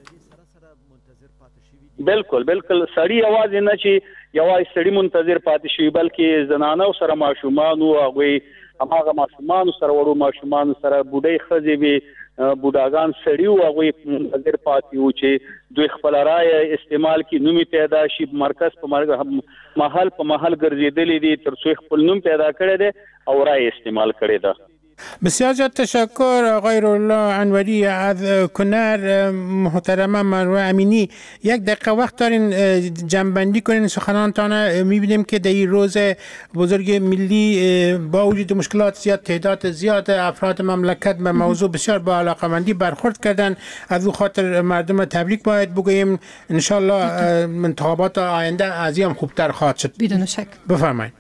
بالکل سړی आवाज نه چې یوای سړی منتظر پاتې شوی، بلکې زنانه سره ماشومان او هغه ماشومان سره وړو ماشومان سره بوډۍ خځې وي، بوډاګان سړی او هغه منتظر پاتې وو چې دوی خپل رای استعمال کی نومي پیدا شي. مرکز په محل په محل ګرځیدلې دي تر څو خپل نوم پیدا کړي دي او رای استعمال کړي ده. بسیار زیاد تشکر آقای روح الله انوری از کنر. محترمه مروه امینی، یک دقیقه وقت دارین جمع‌بندی کنین سخنانتان. می‌بینیم که در این روز بزرگ ملی با وجود مشکلات زیاد، تعداد زیاد افراد مملکت به موضوع بسیار با علاقه‌مندی برخورد کردن. از او خاطر مردم تبریک باید بگوییم. انشالله انتخابات آینده از این خوبتر خواهد شد. بدون شک. بفرمایید.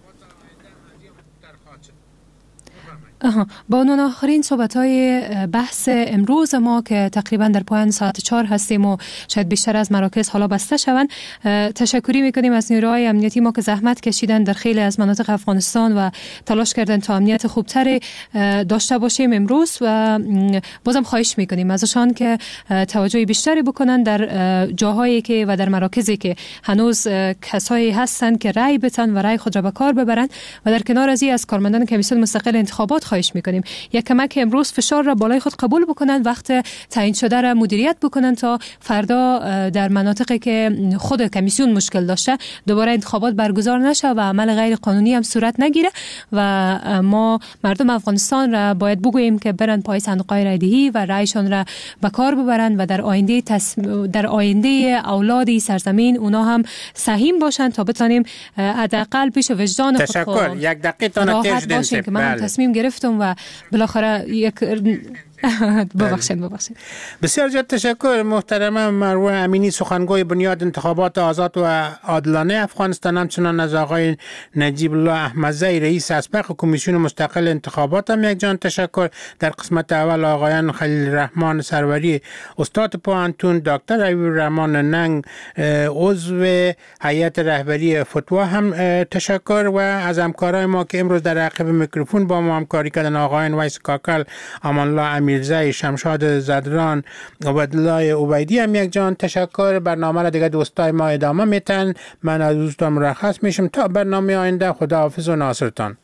با عنوان آخرین صحبت‌های بحث امروز ما که تقریبا در پایان ساعت 4 هستیم و شاید بیشتر از مراکز حالا بسته شوند، تشکری میکنیم از نیروهای امنیتی ما که زحمت کشیدن در خیلی از مناطق افغانستان و تلاش کردن تا امنیت خوبتری داشته باشیم امروز و بازم خواهش میکنیم ازشان که توجه بیشتری بکنن در جاهایی که و در مراکزی که هنوز کسایی هستند که رای بتن و رای خود را به کار ببرند و در کنار از این از کارمندان کمیسیون مستقل انتخابات خواهش میکنیم یک کمک امروز فشار را بالای خود قبول بکنن، وقت تعیین شده را مدیریت بکنن تا فردا در مناطقی که خود کمیسیون مشکل داشته دوباره انتخابات برگزار نشه و عمل غیر قانونی هم صورت نگیره. و ما مردم افغانستان را باید بگوییم که برن پای صندوق‌های رایدهی و رایشان را به کار ببرن و در آینده اولاد سرزمین اونا هم سهیم باشن تا بتونیم حداقل پیش وجدان خود تشکر. یک دقیقه تا باشیم که من تصمیم گرفتم و بالاخره یک ببخشید. بسیار زیاد تشکر محترمه مروه امینی، سخنگوی بنیاد انتخابات آزاد و عادلانه افغانستان. همچنان از آقای نجیب الله احمدزی رئیس اسبق کمیسیون مستقل انتخابات هم یک جان تشکر. در قسمت اول آقایان خلیل الرحمن سروری استاد پوهنتون، دکتر ایوب الرحمن ننگ عضو هیئت رهبری فتوا هم تشکر و از همکارای ما که امروز در عقب میکروفون با ما همکاری کردن آقایان ویس کاکل، امان الله امیرزی، شمشاد زدران، عبدالله عبیدی هم یک جان تشکر. برنامه را دیگه دوستای ما ادامه میتن. من از دوستان مرخص میشم تا برنامه آینده. خداحافظ و ناصرتان.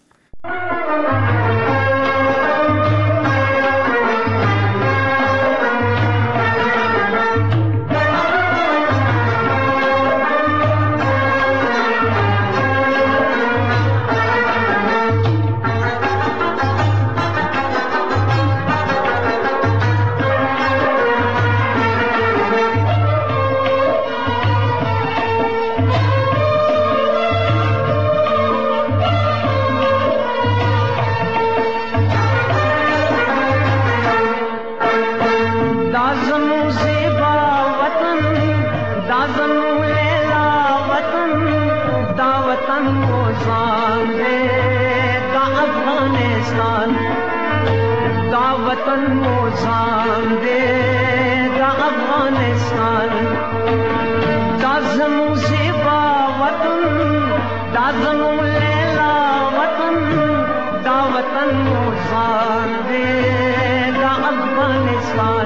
افغانستان دا وطن موزان دے دا افغانستان دا زمون زیبا وطن دا زمون لیلا وطن دا وطن موزان دے دا افغانستان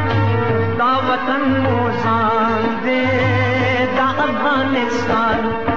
دا وطن موزان دے دا افغانستان